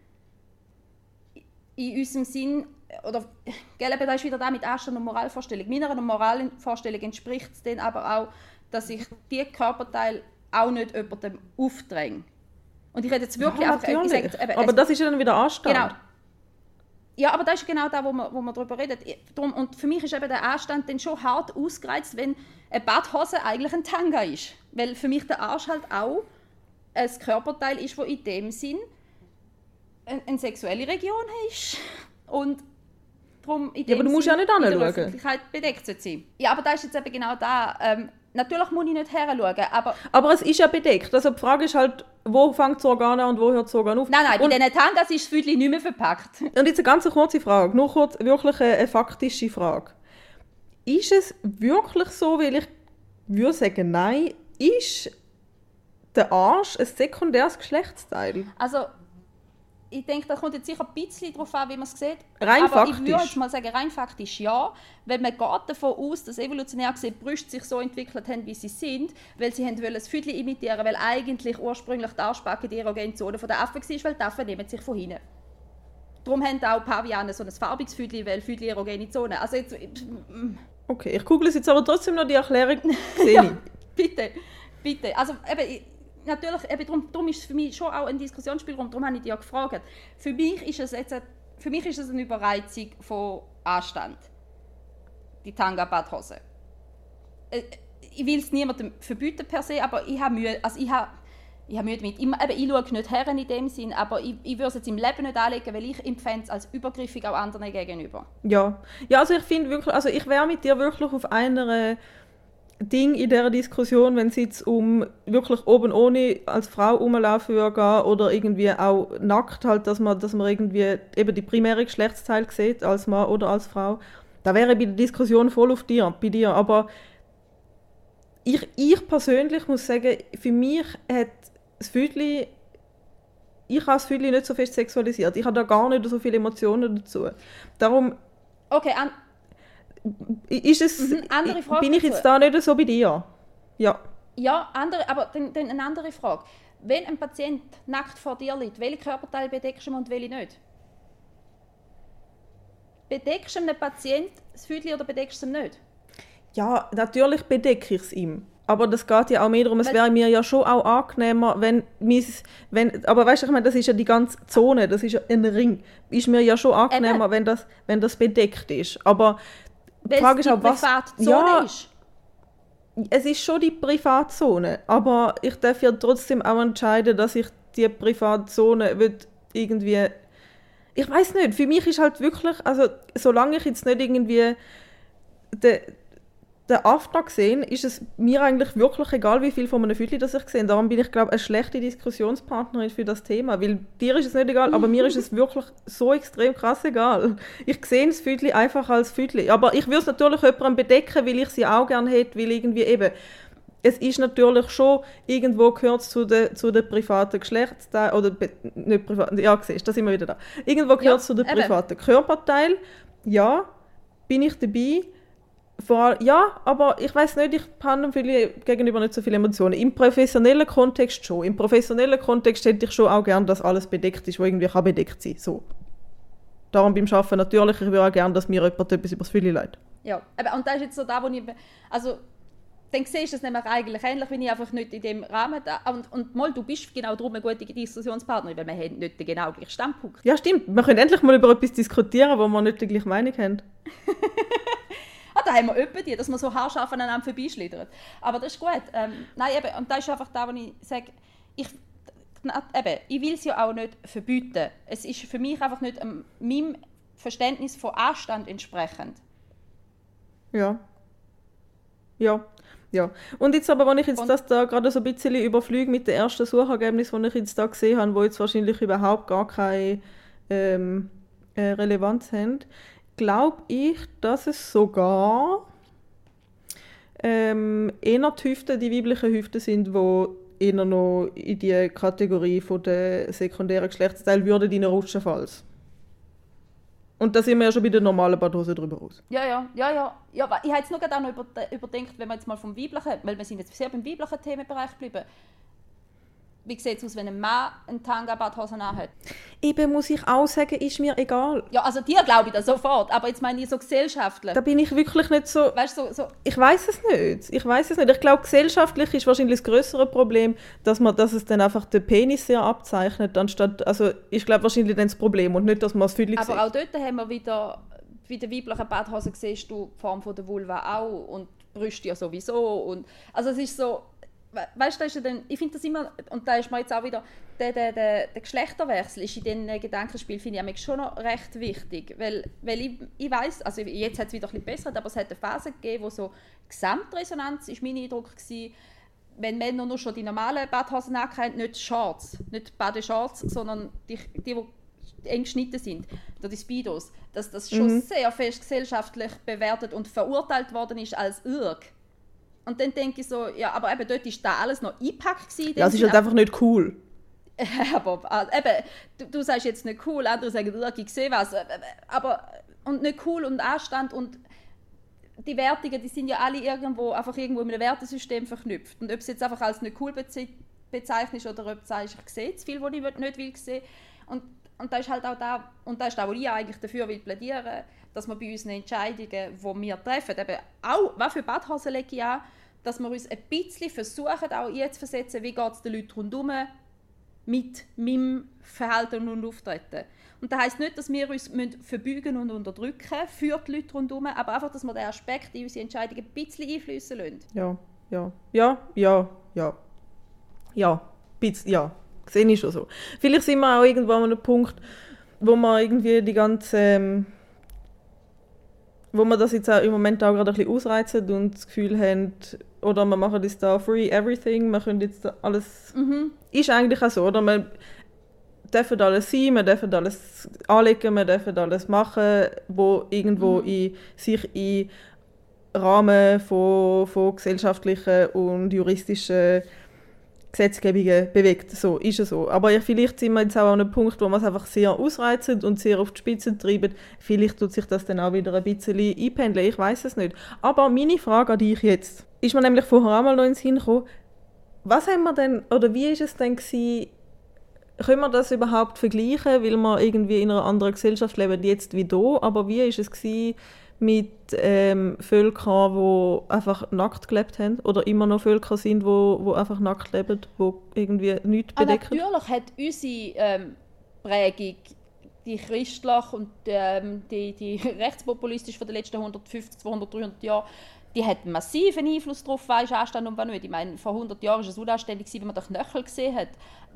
in unserem Sinn, oder da ist wieder da mit Anstand und Moralvorstellung. Meiner Moralvorstellung entspricht es dann aber auch, dass ich die Körperteile auch nicht jemandem aufdränge. Und ich rede jetzt wirklich ja, einfach... Ich sage, aber das ist ja dann wieder Anstand. Genau. Ja, aber das ist genau da, wo man darüber redet. Und für mich ist eben der Anstand dann schon hart ausgereizt, wenn eine Badhose eigentlich ein Tanga ist. Weil für mich der Arsch halt auch ein Körperteil ist, das in dem Sinn eine sexuelle Region ist. Und darum in dem aber du musst Sinn ja nicht in der hinschauen. Öffentlichkeit bedeckt sein. Ja, aber da ist jetzt eben genau da. Natürlich muss ich nicht hinschauen, aber es ist ja bedeckt. Also die Frage ist halt, wo fängt das Organ an und wo hört das Organ auf? Nein, bei diesen Tangas ist das Füdli nicht mehr verpackt. Und jetzt eine ganz kurze Frage, nur kurz, wirklich eine faktische Frage. Ist es wirklich so, weil ich würde sagen, nein, ist der Arsch ein sekundäres Geschlechtsteil? Also, ich denke, da kommt jetzt sicher ein bisschen darauf an, wie man es sieht. Rein aber faktisch? Ich würde jetzt mal sagen, rein faktisch ja. Weil man geht davon aus, dass evolutionär gesehen die Brüste sich so entwickelt haben, wie sie sind, weil sie wollen das Füdli imitieren, weil eigentlich ursprünglich die Arschbacke die erogene Zone der Affen war, weil die Affen nehmen sich von hinten. Darum haben auch Paviane so ein farbiges Füdli, weil Füdli erogene Zone. Also jetzt... Okay, ich google es jetzt aber trotzdem noch die Erklärung. Ja, bitte. Also eben... Natürlich, darum ist es für mich schon auch ein Diskussionsspielraum, darum habe ich dich ja gefragt. Für mich ist es eine Überreizung von Anstand, die Tanga-Badhose. Ich will es niemandem verbieten per se, aber ich habe Mühe, ich habe Mühe damit. Ich schaue nicht her in dem Sinn, aber ich würde es jetzt im Leben nicht anlegen, weil ich empfinde es als übergriffig auch anderen gegenüber. Ja, also ich finde wirklich, also ich wäre mit dir wirklich auf einer Ding in dieser Diskussion, wenn es jetzt um wirklich oben ohne als Frau rumlaufen würde oder irgendwie auch nackt halt, dass man irgendwie eben die primäre Geschlechtsteil sieht, als Mann oder als Frau, da wäre bei der Diskussion voll bei dir. Aber ich persönlich muss sagen, für mich hat das Füdli, ich habe das Füdli nicht so fest sexualisiert. Ich habe da gar nicht so viele Emotionen dazu. Darum... Okay, ist es, andere Frage bin ich jetzt da nicht so bei dir? Ja. Ja, aber dann eine andere Frage. Wenn ein Patient nackt vor dir liegt, welche Körperteile bedeckst du und welche nicht? Bedeckst du einem Patient das Füdli oder bedeckst du es ihm nicht? Ja, natürlich bedecke ich es ihm. Aber das geht ja auch mehr darum, es wäre mir ja schon auch angenehmer, aber weißt du, ich meine, das ist ja die ganze Zone, das ist ja ein Ring. Ist mir ja schon angenehmer, wenn das bedeckt ist. Aber die Frage ist auch, was... Privatzone ist. Es ist schon die Privatzone, aber ich darf ja trotzdem auch entscheiden, dass ich die Privatzone irgendwie... Ich weiß nicht, für mich ist halt wirklich, also solange ich jetzt nicht irgendwie den Auftrag sehe, ist es mir eigentlich wirklich egal, wie viel von einem Füdli das ich sehe. Darum bin ich, glaube ich, eine schlechte Diskussionspartnerin für das Thema, weil dir ist es nicht egal, aber mir ist es wirklich so extrem krass egal. Ich sehe das Füdli einfach als Füdli, aber ich würde es natürlich jemandem bedecken, weil ich sie auch gerne hätte, weil irgendwie eben, es ist natürlich schon, irgendwo gehört es zu den privaten Geschlechtsteilen, oder nicht privat, ja, siehst du, da sind wir wieder da. Irgendwo gehört es zu den privaten Körperteilen, ja, bin ich dabei. Ja, aber ich weiß nicht, ich habe gegenüber nicht so viele Emotionen. Im professionellen Kontext schon. Im professionellen Kontext hätte ich schon auch gerne, dass alles bedeckt ist, was irgendwie bedeckt sein kann. So. Darum beim Arbeiten natürlich, ich würde auch gerne, dass mir jemand etwas über das Füdli sagt. Ja, und das ist jetzt so da, wo ich... Also, dann siehst du es nämlich eigentlich ähnlich, wenn ich einfach nicht in dem Rahmen... Und mal, du bist genau darum eine gute Diskussionspartnerin, weil wir haben nicht den genau gleichen Standpunkt. Ja, stimmt. Wir können endlich mal über etwas diskutieren, wo wir nicht die gleiche Meinung haben. Da haben wir öppe die, dass man so haarscharf aneinander vorbeischlittert. Aber das ist gut. Nein, eben, und das ist einfach da, wo ich sage, ich will es ja auch nicht verbieten. Es ist für mich einfach nicht meinem Verständnis von Anstand entsprechend. Ja. Ja. Ja. Und jetzt aber, wenn ich jetzt das da gerade so ein bisschen überfliege mit den ersten Suchergebnissen, die ich jetzt da gesehen habe, die jetzt wahrscheinlich überhaupt gar keine Relevanz haben, glaube ich, dass es sogar eher die Hüften, die weiblichen Hüften sind, die eher noch in die Kategorie von der sekundären Geschlechtsteil würden reinrutschen falls. Und da sind wir ja schon bei den normalen Badhosen drüber raus. Ja, aber ich habe jetzt nur gerade auch noch überdenkt, wenn wir jetzt mal vom weiblichen, weil wir sind jetzt sehr beim weiblichen Themenbereich geblieben. Wie sieht es aus, wenn ein Mann einen Tanga-Badhosen anhat? Eben muss ich auch sagen, ist mir egal. Ja, also dir glaube ich das sofort, aber jetzt meine ich so gesellschaftlich. Da bin ich wirklich nicht so... Weißt du, so... Ich weiß es nicht. Ich glaube, gesellschaftlich ist wahrscheinlich das größere Problem, dass es dann einfach den Penis sehr abzeichnet, anstatt... Also ich glaube wahrscheinlich dann das Problem und nicht, dass man es Füdli sieht. Aber auch dort haben wir wieder... Bei den weiblichen Badhosen siehst du die Form von der Vulva auch und die Brüste ja sowieso. Und, also es ist so... Weißt du, ich finde das immer, und da ist mir jetzt auch wieder, der Geschlechterwechsel ist in diesen Gedankenspielen, finde ich schon noch recht wichtig, weil ich weiss, also jetzt hat es wieder ein bisschen besser, aber es hat eine Phase gegeben, wo so Gesamtresonanz, ist mein Eindruck gewesen, wenn Männer nur schon die normalen Badhosen anhaben, nicht Shorts, nicht Badeshorts, sondern die eng geschnitten sind, die Speedos, dass das schon sehr fest gesellschaftlich bewertet und verurteilt worden ist als Irg. Und dann denke ich so, ja, aber eben dort war da alles noch eingepackt. Ja, es ist halt einfach nicht cool. Aber eben, du sagst jetzt nicht cool, andere sagen, ich sehe was. Aber, und nicht cool und Anstand und die Wertungen, die sind ja alle irgendwo in einem Wertesystem verknüpft. Und ob es jetzt einfach als nicht cool bezeichnest oder ob du sagst, ich sehe zu viel, was ich nicht will sehen. Und da ist halt auch da, und da ist auch, wo ich eigentlich dafür will plädieren, dass wir bei unseren Entscheidungen, die wir treffen, eben auch, was für Badhosen lege ich an, dass wir uns ein bisschen versuchen, auch jetzt zu versetzen, wie geht es den Leuten rundherum mit meinem Verhalten und Auftreten. Und das heisst nicht, dass wir uns verbeugen und unterdrücken für die Leute rundherum, aber einfach, dass wir den Aspekt in unsere Entscheidungen ein bisschen einfließen lassen. Ja, sehe ich schon so. Vielleicht sind wir auch irgendwo an einem Punkt, wo man irgendwie die ganze... wo wir das jetzt auch im Moment auch gerade ein bisschen ausreizen und das Gefühl haben, oder wir machen das da free everything, wir können jetzt alles... Ist eigentlich auch so, oder? Wir dürfen alles sein, wir dürfen alles anlegen, wir dürfen alles machen, wo irgendwo sich in Rahmen von gesellschaftlichen und juristischen Gesetzgebungen bewegt. So ist es so. Aber vielleicht sind wir jetzt auch an einem Punkt, wo wir es einfach sehr ausreizen und sehr auf die Spitze treiben. Vielleicht tut sich das dann auch wieder ein bisschen einpendeln. Ich weiß es nicht. Aber meine Frage an dich jetzt ist mir nämlich vorher auch mal noch ins Sinn gekommen. Was haben wir denn, oder wie ist es denn gewesen, können wir das überhaupt vergleichen, weil wir irgendwie in einer anderen Gesellschaft leben, jetzt wie hier, aber wie ist es gewesen mit Völkern, die einfach nackt gelebt haben oder immer noch Völker sind, die einfach nackt leben, die irgendwie nichts bedecken? Natürlich hat unsere Prägung, die christlich und die rechtspopulistisch von den letzten 150, 200, 300 Jahren, die hat einen massiven Einfluss darauf, was ist Anstand und was nicht. Ich meine, vor 100 Jahren war es unanständig, wie man den Knöchel gesehen hat.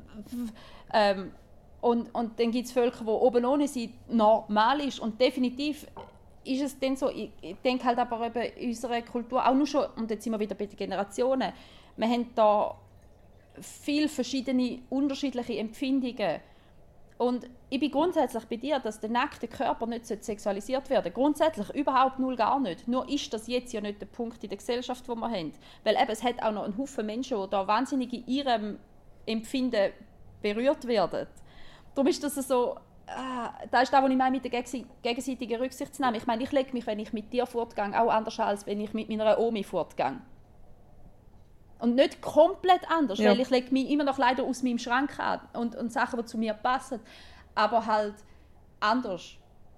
Und dann gibt es Völker, die oben ohne sind normal ist. Und definitiv ist es dann so, ich denke halt aber eben unsere Kultur, auch nur schon, und jetzt sind wir wieder bei den Generationen, wir haben da viele verschiedene, unterschiedliche Empfindungen. Und ich bin grundsätzlich bei dir, dass der nackte Körper nicht sexualisiert werden sollte. Grundsätzlich überhaupt null, gar nicht. Nur ist das jetzt ja nicht der Punkt in der Gesellschaft, den wir haben. Weil eben, es hat auch noch einen Haufen Menschen, die da wahnsinnig in ihrem Empfinden berührt werden. Darum ist das so, da ist das, was ich meine, mit der gegenseitigen Rücksichtnahme. Ich meine, ich lege mich, wenn ich mit dir fortgehe, auch anders als wenn ich mit meiner Omi fortgehe. Und nicht komplett anders, weil ich lege mich immer noch leider aus meinem Schrank an und Sachen, die zu mir passen, aber halt anders.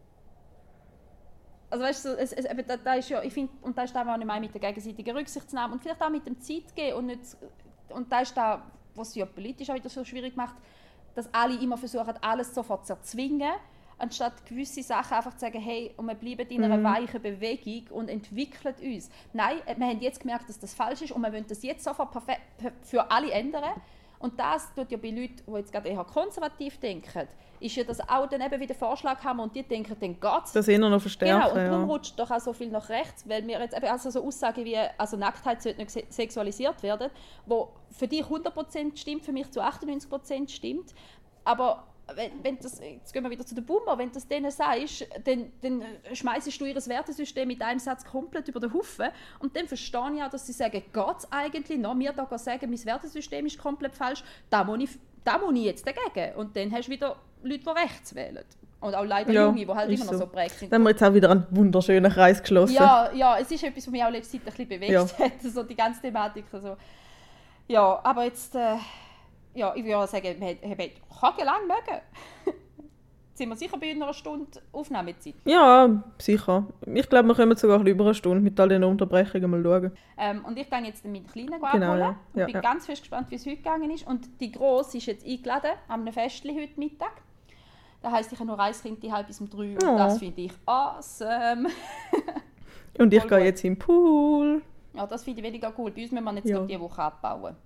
Also weißt du, da ist ja, ich finde, und da ist das, was ich meine, mit der gegenseitigen Rücksichtnahme und vielleicht auch mit dem Zeitgeben und da ist das, was es ja politisch auch wieder so schwierig macht, dass alle immer versuchen, alles sofort zu erzwingen, anstatt gewisse Sachen einfach zu sagen, hey, und wir bleiben in einer weichen Bewegung und entwickeln uns. Nein, wir haben jetzt gemerkt, dass das falsch ist und wir wollen das jetzt sofort perfekt für alle ändern. Und das tut ja bei Leuten, die jetzt gerade eher konservativ denken, ist ja das auch dann eben wieder Vorschlag haben und die denken, dann geht's. Das eher noch verstärken. Genau, und darum rutscht doch auch so viel nach rechts, weil wir jetzt eben also so Aussagen wie, also Nacktheit sollte nicht sexualisiert werden, wo für dich 100% stimmt, für mich zu 98% stimmt, aber wenn das, jetzt gehen wir wieder zu den Boomer, wenn du das denen sagst, dann schmeißt du ihr Wertesystem mit einem Satz komplett über den Haufen und dann verstehe ich auch, dass sie sagen, geht's eigentlich noch? Mir da sagen, mein Wertesystem ist komplett falsch, da muss ich jetzt dagegen. Und dann hast du wieder Leute, die rechts wählen. Und auch leider Junge, die halt immer noch so prägt sind. Dann haben wir jetzt auch wieder einen wunderschönen Kreis geschlossen. Ja, es ist etwas, was mich auch letzte Zeit ein bisschen bewegt hat, so die ganze Thematik. Also. Ja, aber jetzt... Ja, ich würde sagen, wir kann lang mögen. Jetzt sind wir sicher bei einer Stunde Aufnahmezeit. Ja, sicher. Ich glaube, wir kommen sogar über eine Stunde mit all den Unterbrechungen mal schauen. Und ich gehe jetzt meinen Kleinen abholen. Ja. Ich bin ganz fest gespannt, wie es heute gegangen ist. Und die Grosse ist jetzt eingeladen an einem Festchen heute Mittag. Das heisst, ich habe nur ein Kind die halb bis um 3 Uhr. Und das finde ich awesome. Und ich gehe jetzt im Pool. Ja, das finde ich weniger cool. Bei uns müssen wir jetzt diese Woche abbauen.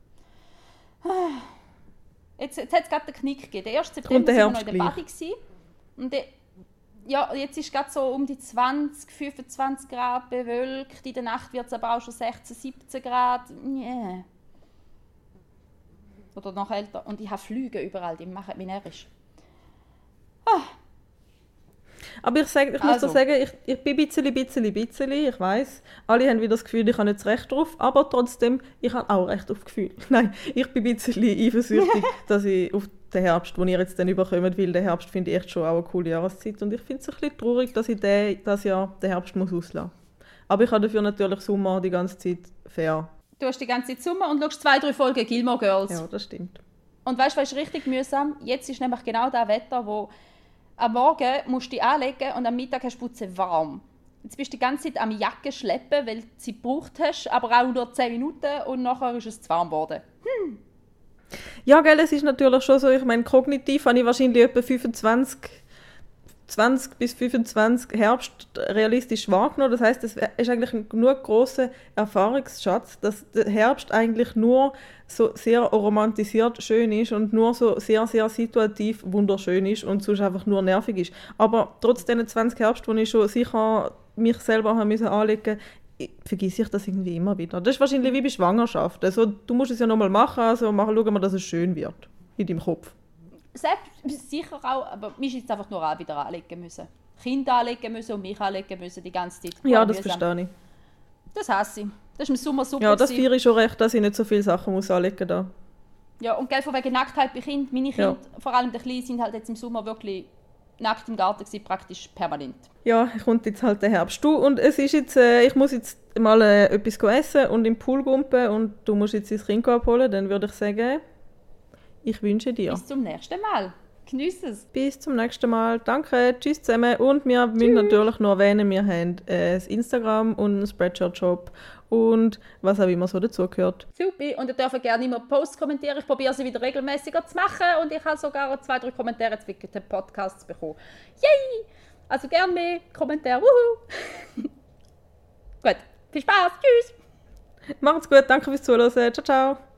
Jetzt hat es gerade den Knick gegeben. Der 1. September waren wir noch in der Badi. Und jetzt ist es gerade so um die 20, 25 Grad bewölkt. In der Nacht wird es aber auch schon 16, 17 Grad. Yeah. Oder noch älter. Und ich habe Flüge überall, die machen mich närrisch. Aber ich muss sagen, ich bin ein bisschen, ich weiss, alle haben wieder das Gefühl, ich habe nicht das Recht drauf, aber trotzdem, ich habe auch Recht auf Gefühl. Nein, ich bin ein bisschen eifersüchtig, dass ich auf den Herbst, den ihr jetzt dann überkommt, weil der Herbst finde ich echt schon auch eine coole Jahreszeit und ich finde es ein bisschen traurig, dass ich das Jahr den Herbst auslassen muss. Aber ich habe dafür natürlich Sommer die ganze Zeit fair. Du hast die ganze Zeit Sommer und schaust 2-3 Folgen Gilmore Girls. Ja, das stimmt. Und weißt du, was ist richtig mühsam? Jetzt ist nämlich genau das Wetter, wo am Morgen musst du dich anlegen und am Mittag hast du es warm. Jetzt bist du die ganze Zeit am Jacke schleppen, weil du sie gebraucht hast, aber auch nur 10 Minuten und nachher ist es zu warm geworden. Ja, gell, es ist natürlich schon so, ich meine, kognitiv habe ich wahrscheinlich etwa 20 bis 25 Herbst realistisch wahrgenommen. Das heisst, es ist eigentlich ein genug grosser Erfahrungsschatz, dass der Herbst eigentlich nur so sehr romantisiert schön ist und nur so sehr, sehr situativ wunderschön ist und sonst einfach nur nervig ist. Aber trotz diesen 20 Herbst, wo ich schon sicher mich selber anlegen musste, vergesse ich das irgendwie immer wieder. Das ist wahrscheinlich wie bei Schwangerschaft. Also, du musst es ja nochmal machen, also schauen wir, dass es schön wird in deinem Kopf. Selbst sicher auch, aber mich jetzt einfach nur wieder anlegen müssen. Kinder anlegen müssen und mich anlegen müssen die ganze Zeit. Ja, das verstehe ich. Das hasse ich. Das ist im Sommer super. Ja, das feiere ich schon recht, dass ich nicht so viele Sachen muss anlegen muss. Ja, und von wegen Nacktheit bei Kindern. Meine Kinder, vor allem die Kleinen, sind halt jetzt im Sommer wirklich nackt im Garten gewesen, praktisch permanent. Ja, kommt jetzt halt der Herbst. Du, und es ist jetzt, ich muss jetzt mal etwas essen und im Pool gumpen und du musst jetzt dein Kind abholen, dann würde ich sagen, ich wünsche dir. Bis zum nächsten Mal. Genieß es. Bis zum nächsten Mal. Danke. Tschüss zusammen. Und wir müssen natürlich noch erwähnen, wir haben das Instagram und einen Spreadshirt-Shop und was auch immer so dazugehört. Super. Und ihr dürft gerne immer Posts kommentieren. Ich probiere sie wieder regelmäßiger zu machen und ich habe sogar 2-3 Kommentare zu den Podcasts bekommen. Yay! Also gerne mehr Kommentare. Wuhu! Gut. Viel Spaß. Tschüss. Macht's gut. Danke fürs Zuhören. Ciao, ciao.